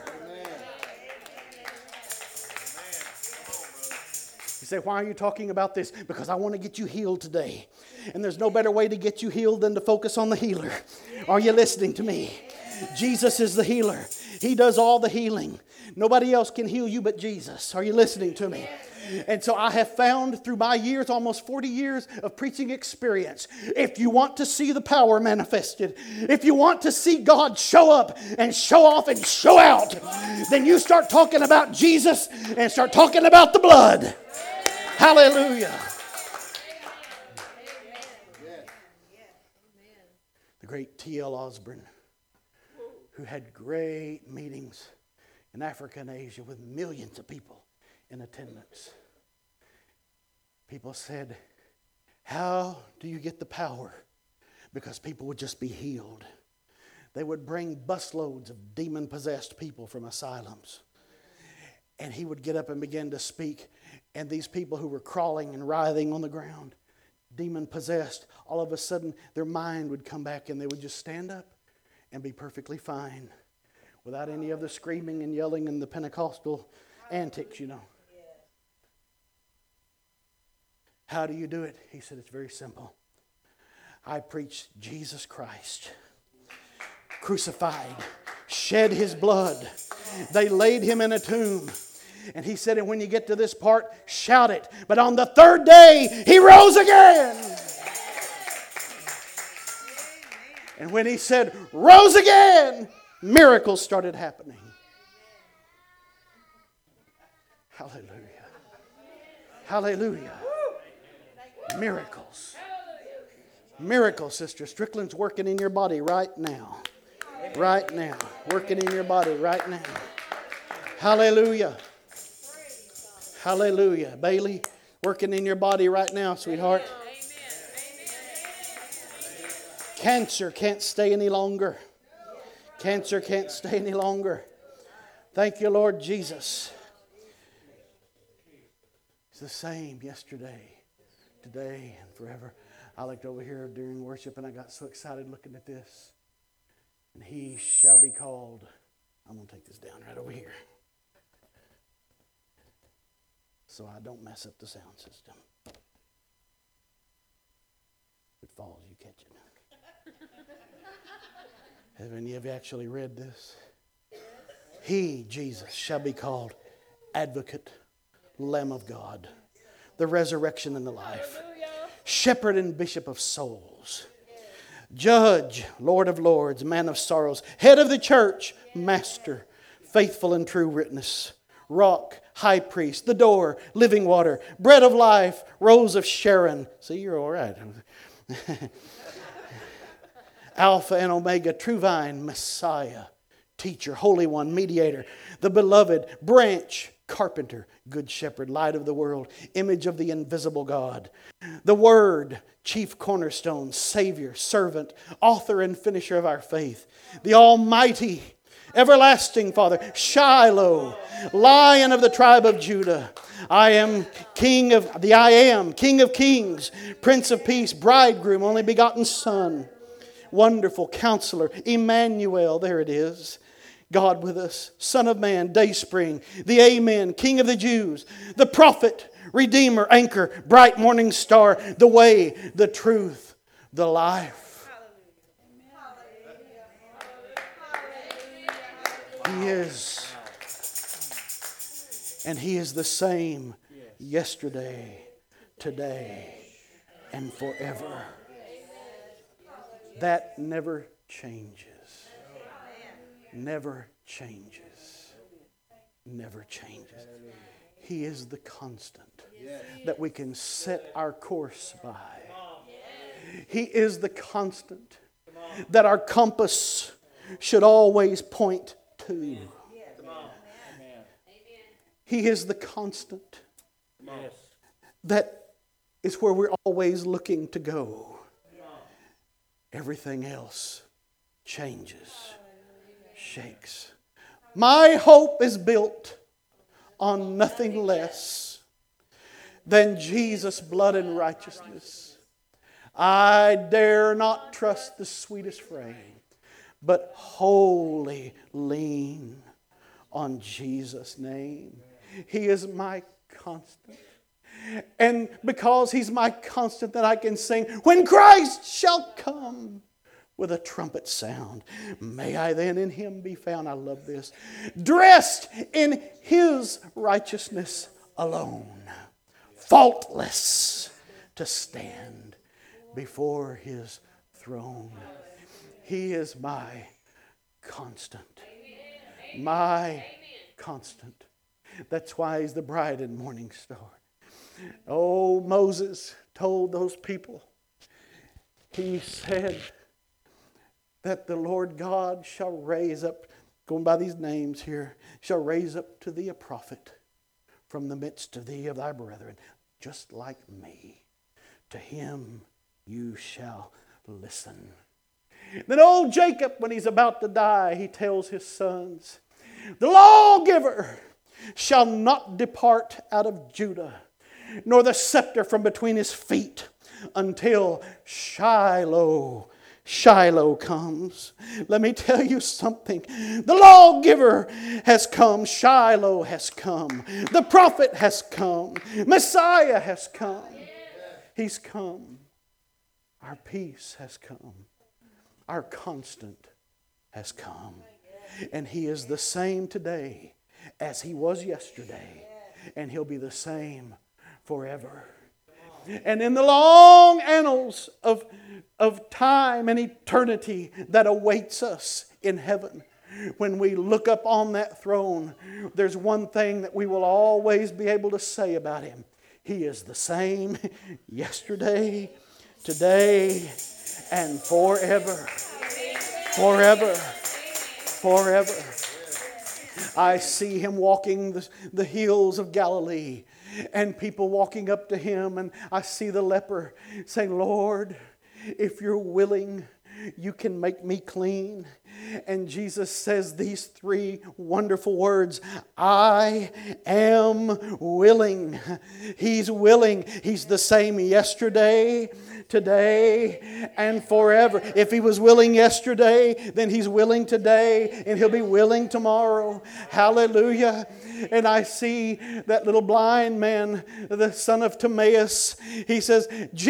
You say, why are you talking about this? Because I want to get you healed today. And there's no better way to get you healed than to focus on the healer. Are you listening to me? Jesus is the healer. He does all the healing. Nobody else can heal you but Jesus. Are you listening to me? And so I have found through my years, almost forty years of preaching experience, if you want to see the power manifested, if you want to see God show up and show off and show out, then you start talking about Jesus and start talking about the blood. Hallelujah. The great T L Osborne, who had great meetings in Africa and Asia with millions of people in attendance. People said, how do you get the power? Because people would just be healed. They would bring busloads of demon-possessed people from asylums. And he would get up and begin to speak. And these people who were crawling and writhing on the ground, demon-possessed, all of a sudden their mind would come back and they would just stand up and be perfectly fine without any of the screaming and yelling and the Pentecostal antics, you know. How do you do it? He said, it's very simple. I preach Jesus Christ, crucified, shed His blood. They laid Him in a tomb. And he said, and when you get to this part, shout it. But on the third day, He rose again. And when He said, rose again, miracles started happening. Hallelujah. Hallelujah. Miracles. Miracles, Sister Strickland's working in your body right now. Right now. Working in your body right now. Hallelujah. Hallelujah. Bailey, working in your body right now, sweetheart. Cancer can't stay any longer. Cancer can't stay any longer. Thank you, Lord Jesus. It's the same yesterday, today, and forever. I looked over here during worship and I got so excited looking at this. And He shall be called. I'm going to take this down right over here, so I don't mess up the sound system. If it falls, you catch it. Have any of you actually read this? He, Jesus, shall be called Advocate, Lamb of God, the resurrection and the life, Shepherd and Bishop of souls, Judge, Lord of lords, Man of sorrows, Head of the church, Master, faithful and true witness, Rock, High Priest, the door, living water, Bread of life, Rose of Sharon. See, you're all right. Alpha and Omega, True Vine, Messiah, Teacher, Holy One, Mediator, the Beloved, Branch, Carpenter, Good Shepherd, Light of the world, Image of the invisible God, the Word, Chief Cornerstone, Savior, Servant, Author and Finisher of our faith, the Almighty, Everlasting Father, Shiloh, Lion of the tribe of Judah. I am King of the I am, King of kings, Prince of peace, Bridegroom, only begotten Son, Wonderful Counselor, Emmanuel, there it is, God with us, Son of Man, Dayspring, the Amen, King of the Jews, the Prophet, Redeemer, Anchor, Bright Morning Star, the Way, the Truth, the Life. He is. And He is the same yesterday, today, and forever. That never changes. Never changes. Never changes. He is the constant that we can set our course by. He is the constant that our compass should always point to. He is the constant that is where we're always looking to go. Everything else changes, shakes. My hope is built on nothing less than Jesus' blood and righteousness. I dare not trust the sweetest frame. but wholly lean on Jesus' name. He is my constant. And because He's my constant, that I can sing, when Christ shall come with a trumpet sound, may I then in Him be found. I love this. Dressed in His righteousness alone, faultless to stand before His throne. He is my constant. My constant. That's why He's the bright and morning star. Oh, Moses told those people, he said that the Lord God shall raise up, going by these names here, shall raise up to thee a prophet from the midst of thee of thy brethren, just like me. To him you shall listen. Then old Jacob, when he's about to die, he tells his sons, the lawgiver shall not depart out of Judah, nor the scepter from between his feet, until Shiloh, Shiloh comes. Let me tell you something. The lawgiver has come. Shiloh has come. The prophet has come. Messiah has come. He's come. Our peace has come. Our constant has come. And He is the same today as He was yesterday. And He'll be the same forever. And in the long annals of, of time and eternity that awaits us in heaven, when we look up on that throne, there's one thing that we will always be able to say about Him. He is the same yesterday, today, and forever. Forever. Forever. I see Him walking the, the hills of Galilee, and people walking up to Him, and I see the leper saying, Lord, if you're willing, you can make me clean. And Jesus says these three wonderful words, I am willing. He's willing. He's the same yesterday, today, and forever. If He was willing yesterday, then He's willing today, and He'll be willing tomorrow. Hallelujah. And I see that little blind man, the son of Timaeus. He says,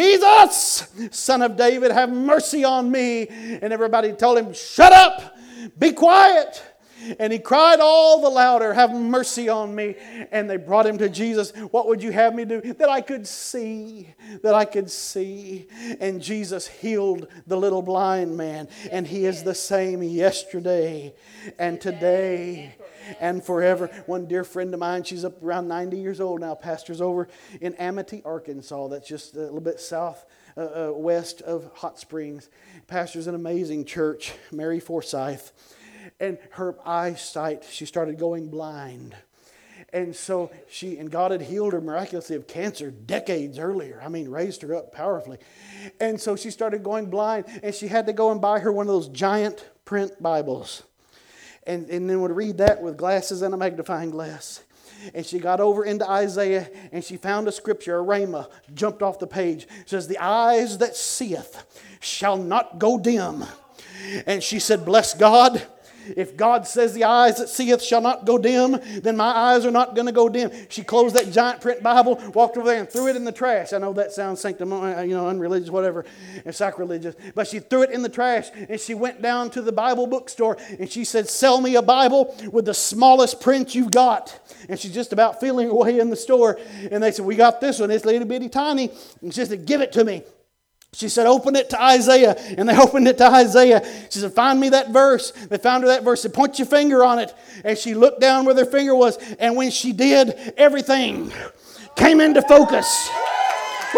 Jesus, Son of David, have mercy on me. And everybody told him, shut up, be quiet. And he cried all the louder, have mercy on me. And they brought him to Jesus. What would you have me do? That I could see, that I could see. And Jesus healed the little blind man. And He is the same yesterday and today and forever. One dear friend of mine, she's up around ninety years old now, pastors over in Amity, Arkansas. That's just a little bit south uh, uh, west of Hot Springs. Pastors an amazing church, Mary Forsyth. And her eyesight, she started going blind. And so she, and God had healed her miraculously of cancer decades earlier. I mean, raised her up powerfully. And so she started going blind, and she had to go and buy her one of those giant print Bibles. And, and then would read that with glasses and a magnifying glass. And she got over into Isaiah, and she found a scripture, a rhema, jumped off the page. It says, the eyes that seeth shall not go dim. And she said, bless God. If God says the eyes that seeth shall not go dim, then my eyes are not going to go dim. She closed that giant print Bible, walked over there and threw it in the trash. I know that sounds sanctimonious, you know, unreligious, whatever, and sacrilegious. But she threw it in the trash, and she went down to the Bible bookstore, and she said, sell me a Bible with the smallest print you've got. And she's just about feeling her way in the store. And they said, we got this one. It's little bitty tiny. And she said, give it to me. She said, open it to Isaiah. And they opened it to Isaiah. She said, find me that verse. They found her that verse. Said, point your finger on it. And she looked down where their finger was. And when she did, everything came into focus. Woo!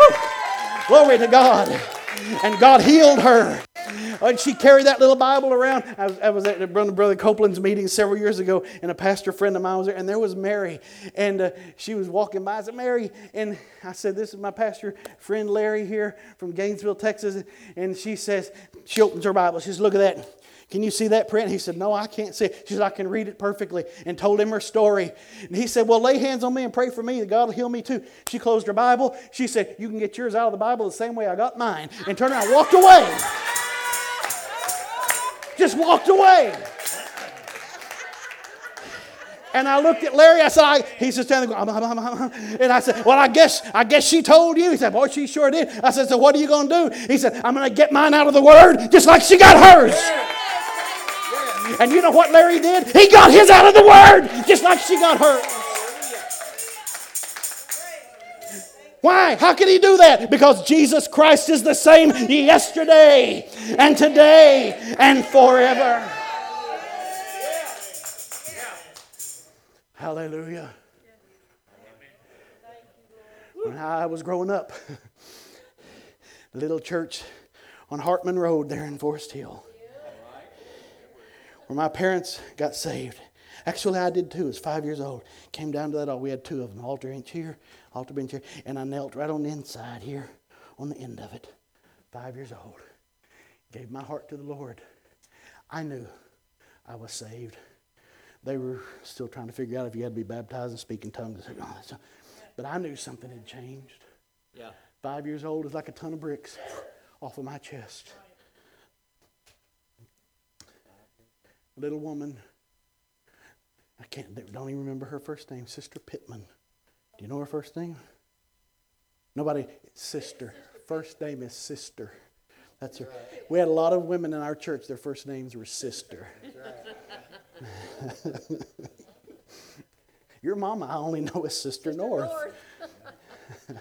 Glory to God. And God healed her. And she carried that little Bible around. I was, I was at Brother, Brother Copeland's meeting several years ago, and a pastor friend of mine was there, and there was Mary. And uh, she was walking by. I said, Mary, and I said, this is my pastor friend Larry here from Gainesville, Texas. And she says, she opens her Bible. She says, look at that. Can you see that print? He said, no, I can't see it. She said, I can read it perfectly, and told him her story. And he said, well, lay hands on me and pray for me that God will heal me too. She closed her Bible. She said, you can get yours out of the Bible the same way I got mine. And turned around and walked away. just walked away. And I looked at Larry. I said, I, he's just standing there going, and I said, well, I guess I guess she told you. He said, boy, she sure did. I said, so what are you going to do? He said, I'm going to get mine out of the Word just like she got hers. And you know what Larry did? He got his out of the Word just like she got hers. Why? How can he do that? Because Jesus Christ is the same yesterday and today and forever. Hallelujah. When I was growing up, a little church on Hartman Road there in Forest Hill, where my parents got saved. Actually, I did too. I was five years old. Came down to that altar. We had two of them. Altar bench here, altar bench here. And I knelt right on the inside here, on the end of it. Five years old. Gave my heart to the Lord. I knew I was saved. They were still trying to figure out if you had to be baptized and speak in tongues. But I knew something had changed. Yeah. Five years old was like a ton of bricks off of my chest. Little woman. I can't, don't even remember her first name. Sister Pittman. Do you know her first name? Nobody. Sister. First name is Sister. That's her. We had a lot of women in our church. Their first names were Sister. Your mama, I only know as Sister, Sister North. North.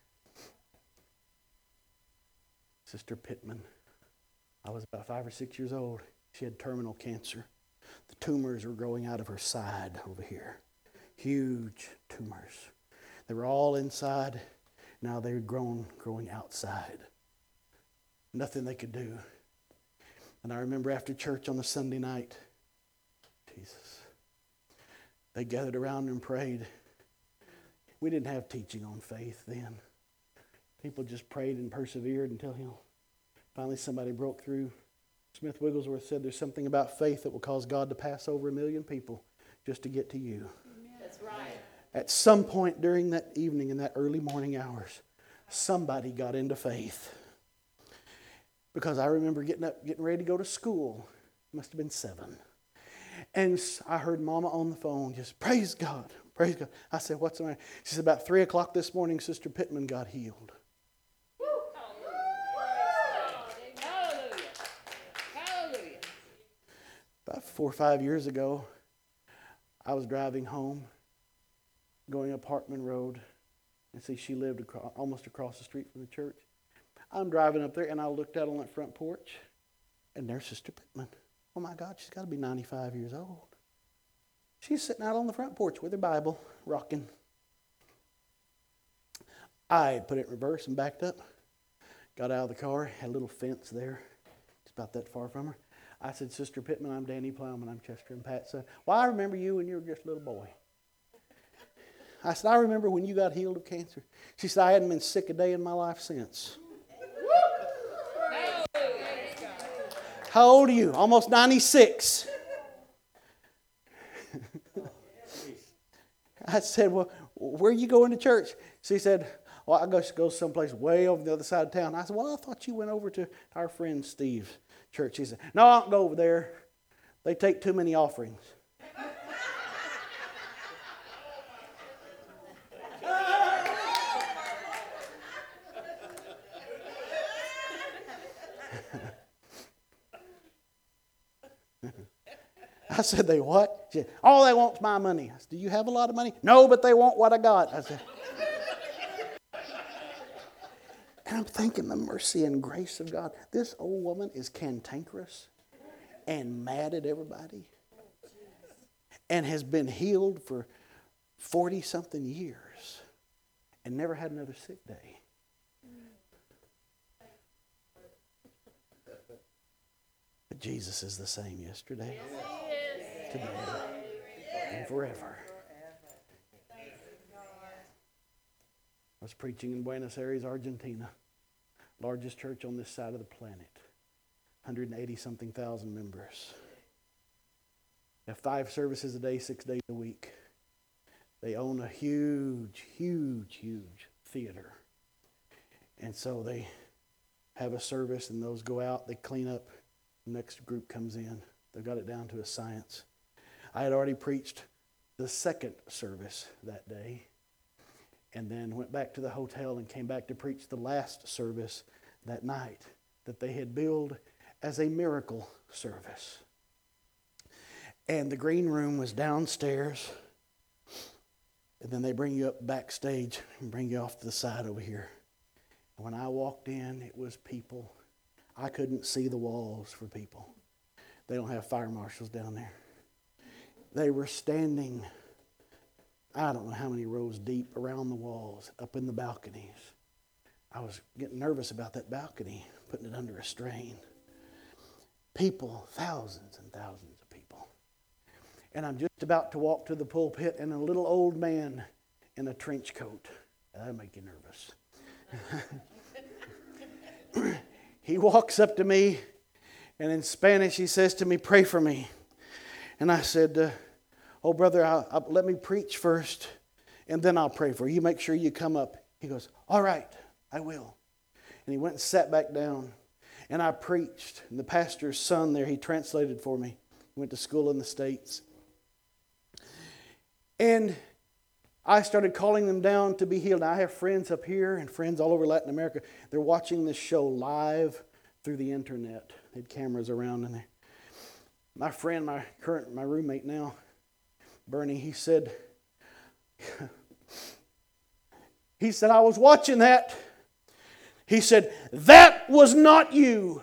Sister Pittman. I was about five or six years old. She had terminal cancer. The tumors were growing out of her side over here. Huge tumors. They were all inside. Now they were grown, growing outside. Nothing they could do. And I remember after church on a Sunday night, Jesus, they gathered around and prayed. We didn't have teaching on faith then. People just prayed and persevered until you know, finally somebody broke through. Smith Wigglesworth said there's something about faith that will cause God to pass over a million people just to get to you. That's right. At some point during that evening in that early morning hours, somebody got into faith. Because I remember getting up, getting ready to go to school. It must have been seven. And I heard Mama on the phone just, praise God, praise God. I said, what's the matter? She said, about three o'clock this morning, Sister Pittman got healed. Hallelujah. Hallelujah. About four or five years ago, I was driving home, going up Hartman Road, and see she lived across, almost across the street from the church. I'm driving up there, and I looked out on that front porch, and there's Sister Pittman. Oh, my God, she's got to be ninety-five years old. She's sitting out on the front porch with her Bible, rocking. I put it in reverse and backed up. Got out of the car, had a little fence there. It's about that far from her. I said, Sister Pittman, I'm Danny Plowman. I'm Chester and Pat's son. Well, I remember you when you were just a little boy. I said, I remember when you got healed of cancer. She said, I hadn't been sick a day in my life since. How old are you? Almost ninety-six. I said, well, where are you going to church? She said, well, I go, go someplace way over the other side of town. I said, well, I thought you went over to our friend Steve's church. She said, no, I don't go over there. They take too many offerings. I said, they what? She said, all they want's my money. I said, do you have a lot of money? No, but they want what I got. I said, and I'm thinking the mercy and grace of God. This old woman is cantankerous and mad at everybody and has been healed for forty-something years and never had another sick day. But Jesus is the same yesterday, today, and forever. I was preaching in Buenos Aires, Argentina. Largest church on this side of the planet. one hundred eighty something thousand members. They have five services a day, six days a week. They own a huge, huge, huge theater. And so they have a service and those go out, they clean up Next group comes in. They've got it down to a science. I had already preached the second service that day, and then went back to the hotel and came back to preach the last service that night that they had billed as a miracle service. And the green room was downstairs, and then they bring you up backstage and bring you off to the side over here. And when I walked in, it was people. I couldn't see the walls for people. They don't have fire marshals down there. They were standing, I don't know how many rows deep around the walls, up in the balconies. I was getting nervous about that balcony, putting it under a strain. People, thousands and thousands of people. And I'm just about to walk to the pulpit, and a little old man in a trench coat. That'll make you nervous. He walks up to me, and in Spanish he says to me, "Pray for me." And I said, uh, "Oh, brother, I'll, I'll, let me preach first, and then I'll pray for you. You make sure you come up." He goes, "All right, I will." And he went and sat back down, and I preached. And the pastor's son there, he translated for me. He went to school in the States. And I started calling them down to be healed. Now, I have friends up here and friends all over Latin America. They're watching this show live through the internet. They had cameras around in there. My friend, my current, my roommate now, Bernie, he said, he said, "I was watching that." He said, "That was not you."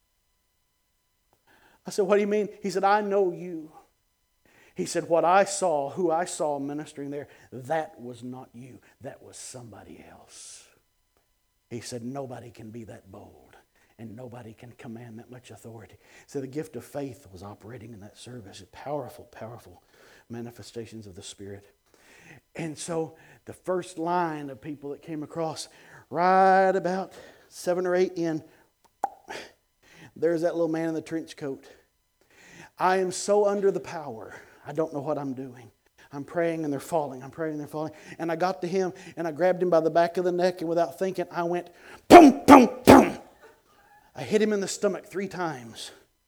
I said, "What do you mean?" He said, "I know you." He said, "What I saw, who I saw ministering there, that was not you. That was somebody else." He said, "Nobody can be that bold, and nobody can command that much authority." So the gift of faith was operating in that service. Powerful, powerful manifestations of the Spirit. And so the first line of people that came across, right about seven or eight in, there's that little man in the trench coat. "I am so under the power. I don't know what I'm doing. I'm praying and they're falling. I'm praying and they're falling." And I got to him and I grabbed him by the back of the neck, and without thinking, I went, boom, boom, boom. I hit him in the stomach three times.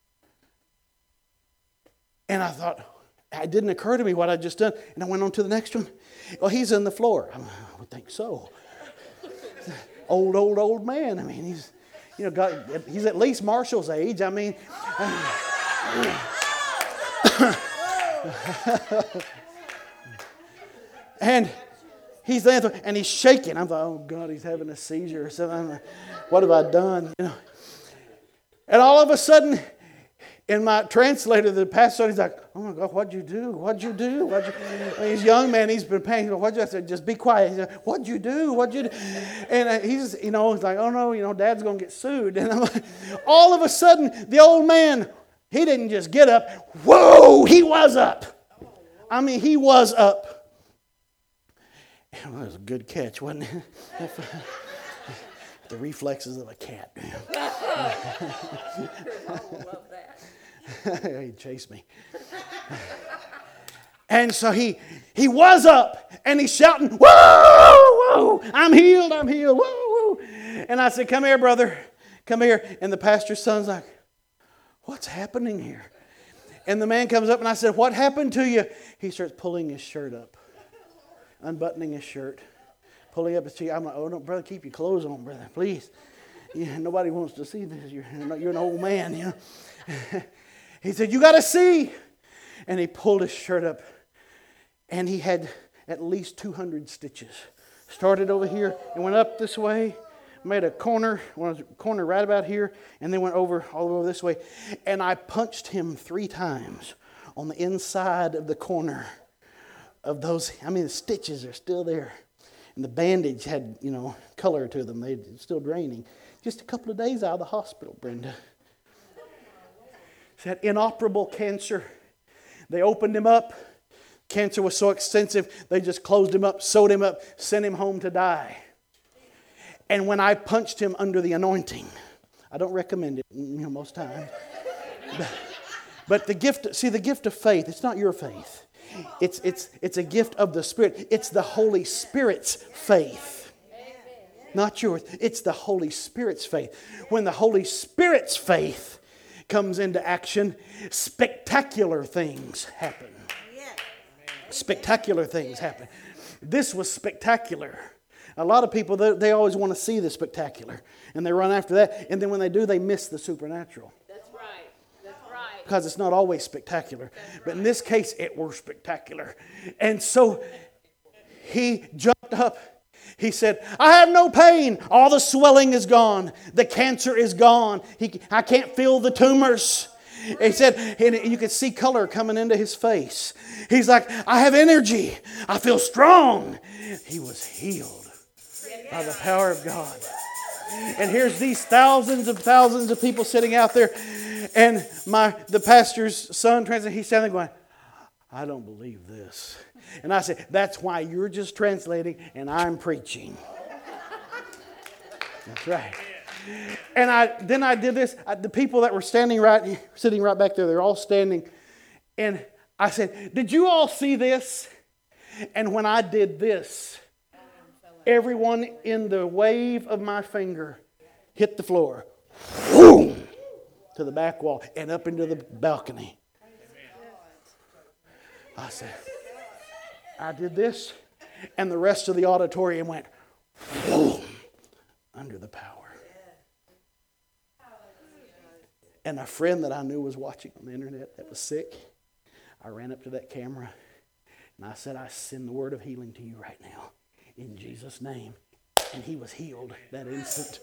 And I thought, it didn't occur to me what I'd just done. And I went on to the next one. Well, he's in the floor. I would think so. Old, old, old man. I mean, he's, you know, got, he's at least Marshall's age. I mean, and he's there, and he's shaking. I'm like, "Oh God, he's having a seizure or something. Like, what have I done?" You know. And all of a sudden, in my translator, the pastor, he's like, "Oh my God, what'd you do? What'd you do? What'd you?" And he's a young man. He's been paying. What'd you? I said, "Just be quiet." He's like, "What'd you do? What'd you do?" And he's, you know, he's like, "Oh no, you know, Dad's gonna get sued." And I'm like, all of a sudden, the old man, he didn't just get up. Whoa, he was up. I mean, he was up. Well, that was a good catch, wasn't it? The reflexes of a cat. Love that. He chased me. And so he he was up, and he's shouting, "Whoa, whoa, I'm healed, I'm healed, whoa, whoa." And I said, "Come here, brother, come here." And the pastor's son's like, "What's happening here?" And the man comes up, and I said, "What happened to you?" He starts pulling his shirt up, unbuttoning his shirt, pulling up his cheek. I'm like, "Oh no, brother, keep your clothes on, brother, please. Yeah, nobody wants to see this. You're, you're an old man, you know." He said, "You got to see." And he pulled his shirt up, and he had at least two hundred stitches. Started over here and went up this way, made a corner, one corner right about here, and then went over all over this way. And I punched him three times on the inside of the corner of those. I mean, the stitches are still there. And the bandage had, you know, color to them. They're still draining. Just a couple of days out of the hospital, Brenda. She had inoperable cancer. They opened him up. Cancer was so extensive, they just closed him up, sewed him up, sent him home to die. And when I punched him under the anointing, I don't recommend it, you know, most times. But, but the gift, see, the gift of faith, it's not your faith. It's, it's, it's a gift of the Spirit. It's the Holy Spirit's faith. Not yours. It's the Holy Spirit's faith. When the Holy Spirit's faith comes into action, spectacular things happen. Spectacular things happen. This was spectacular. A lot of people, they, they always want to see the spectacular. And they run after that. And then when they do, they miss the supernatural. That's right. That's right. Because it's not always spectacular. But in this case, it was spectacular. And so he jumped up. He said, I have no pain. All the swelling is gone. The cancer is gone. He, I can't feel the tumors. He said, and you could see color coming into his face. He's like, I have energy. I feel strong. He was healed by the power of God. And here's these thousands of thousands of people sitting out there. And my the pastor's son, he's standing there going, I don't believe this. And I said, that's why you're just translating and I'm preaching. That's right. And I then I did this. I, the people that were standing right, sitting right back there, they're all standing. And I said, did you all see this? And when I did this, everyone in the wave of my finger hit the floor. Boom! To the back wall and up into the balcony. I said, I did this, and the rest of the auditorium went boom, under the power. And a friend that I knew was watching on the internet that was sick, I ran up to that camera, and I said, I send the word of healing to you right now, in Jesus' name. And he was healed that instant.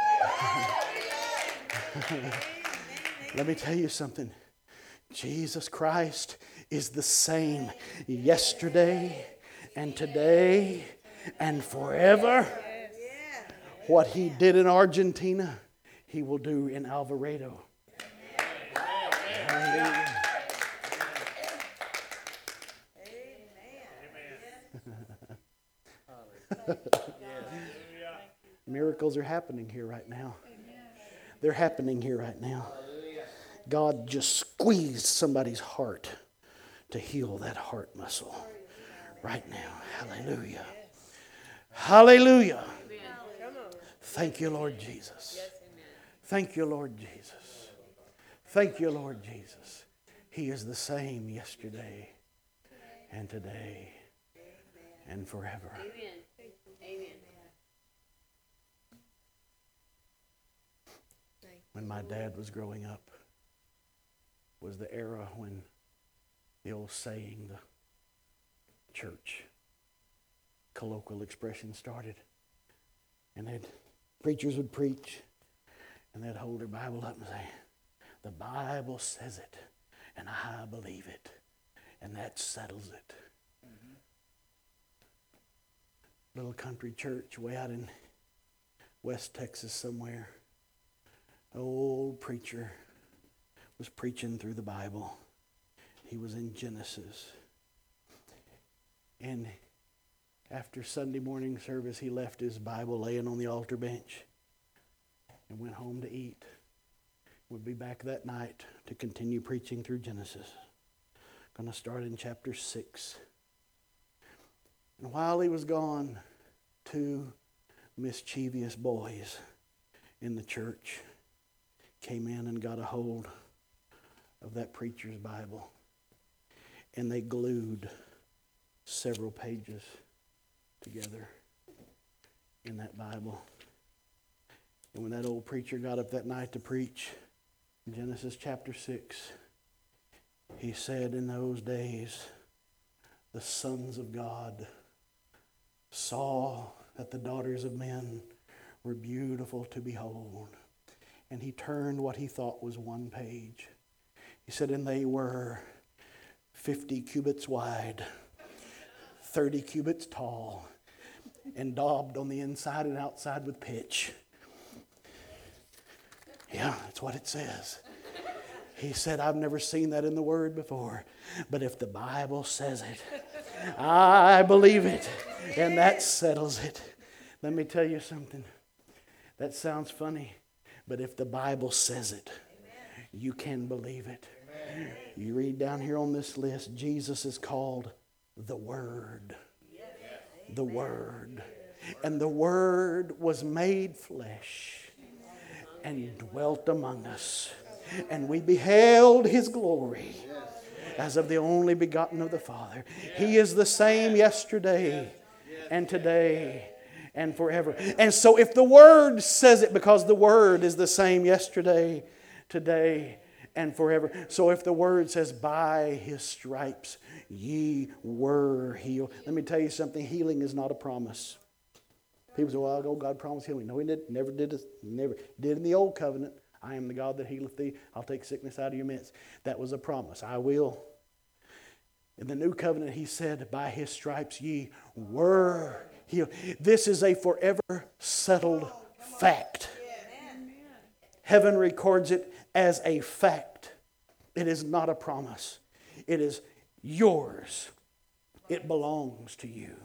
Let me tell you something. Jesus Christ is the same yesterday and today and forever. What he did in Argentina, he will do in Alvarado. Hallelujah. Miracles are happening here right now. They're happening here right now. God just squeezed somebody's heart to heal that heart muscle right now. Hallelujah. Hallelujah. Thank you, Lord Jesus. Thank you, Lord Jesus. Thank you, Lord Jesus. He is the same yesterday and today and forever. Amen. Amen. When my dad was growing up, was the era when the old saying, the church colloquial expression started. And they'd, preachers would preach, and they'd hold their Bible up and say, the Bible says it, and I believe it, and that settles it. Mm-hmm. Little country church way out in West Texas somewhere. An old preacher was preaching through the Bible. He was in Genesis. And after Sunday morning service, he left his Bible laying on the altar bench and went home to eat. Would be back that night to continue preaching through Genesis. Going to start in chapter six. And while he was gone, two mischievous boys in the church came in and got a hold of that preacher's Bible. And they glued several pages together in that Bible. And when that old preacher got up that night to preach in Genesis chapter six, he said, in those days, the sons of God saw that the daughters of men were beautiful to behold. And he turned what he thought was one page. He said, and they were fifty cubits wide, thirty cubits tall, and daubed on the inside and outside with pitch. Yeah, that's what it says. He said, I've never seen that in the Word before, but if the Bible says it, I believe it, and that settles it. Let me tell you something. That sounds funny, but if the Bible says it, you can believe it. You read down here on this list, Jesus is called the Word. The Word. And the Word was made flesh and dwelt among us. And we beheld His glory as of the only begotten of the Father. He is the same yesterday and today and forever. And so if the Word says it, because the Word is the same yesterday, today, and forever. So if the Word says, by His stripes ye were healed. Let me tell you something. Healing is not a promise. People say, well, oh, God promised healing. No, He did, never did it. Never did in the old covenant. I am the God that healeth thee. I'll take sickness out of your midst. That was a promise. I will. In the new covenant, He said, by His stripes ye were healed. This is a forever settled fact. Heaven records it as a fact. It is not a promise. It is yours. It belongs to you.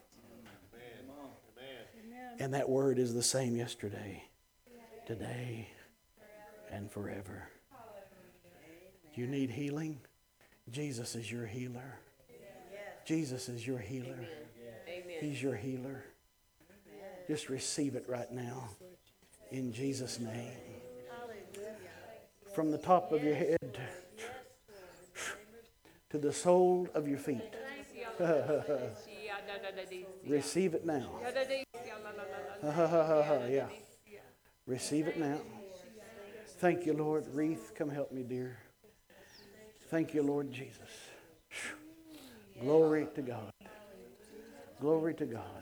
And that word is the same yesterday, today, and forever. You need healing? Jesus is your healer. Jesus is your healer. He's your healer. Just receive it right now. In Jesus' name. From the top of your head to the sole of your feet. Receive it now. Yeah. Receive it now. Thank you, Lord. Wreath, come help me, dear. Thank you, Lord Jesus. Glory to God. Glory to God.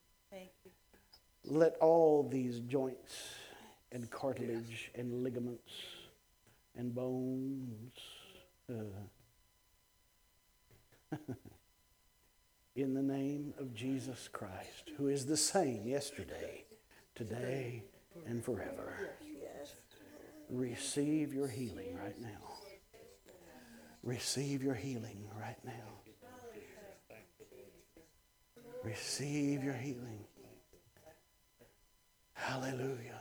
Let all these joints and cartilage and ligaments and bones uh, in the name of Jesus Christ, who is the same yesterday, today, and forever. Receive your healing right now. Receive your healing right now. Receive your healing. Hallelujah.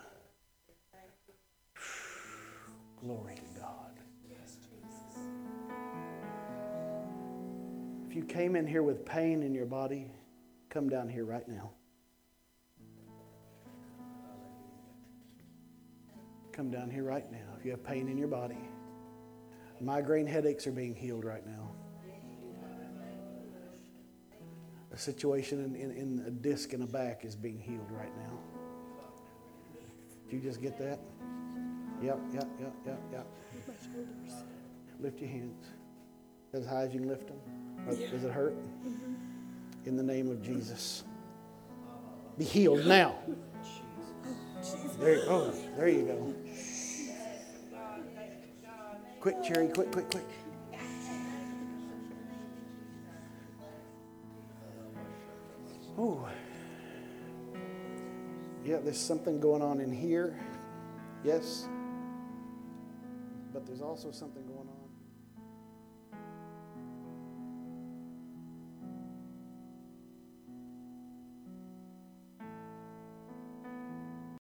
Glory to God. If you came in here with pain in your body, come down here right now. Come down here right now. If you have pain in your body, migraine headaches are being healed right now. A situation in, in, in a disc in the back is being healed right now. Did you just get that? Yep, yep, yep, yep, yep. Lift your hands. As high as you can lift them. Or does it hurt? In the name of Jesus. Be healed now. There you go. There you go. Quick, Cherry, quick, quick, quick. Oh. Yeah, there's something going on in here. Yes. But there's also something going on.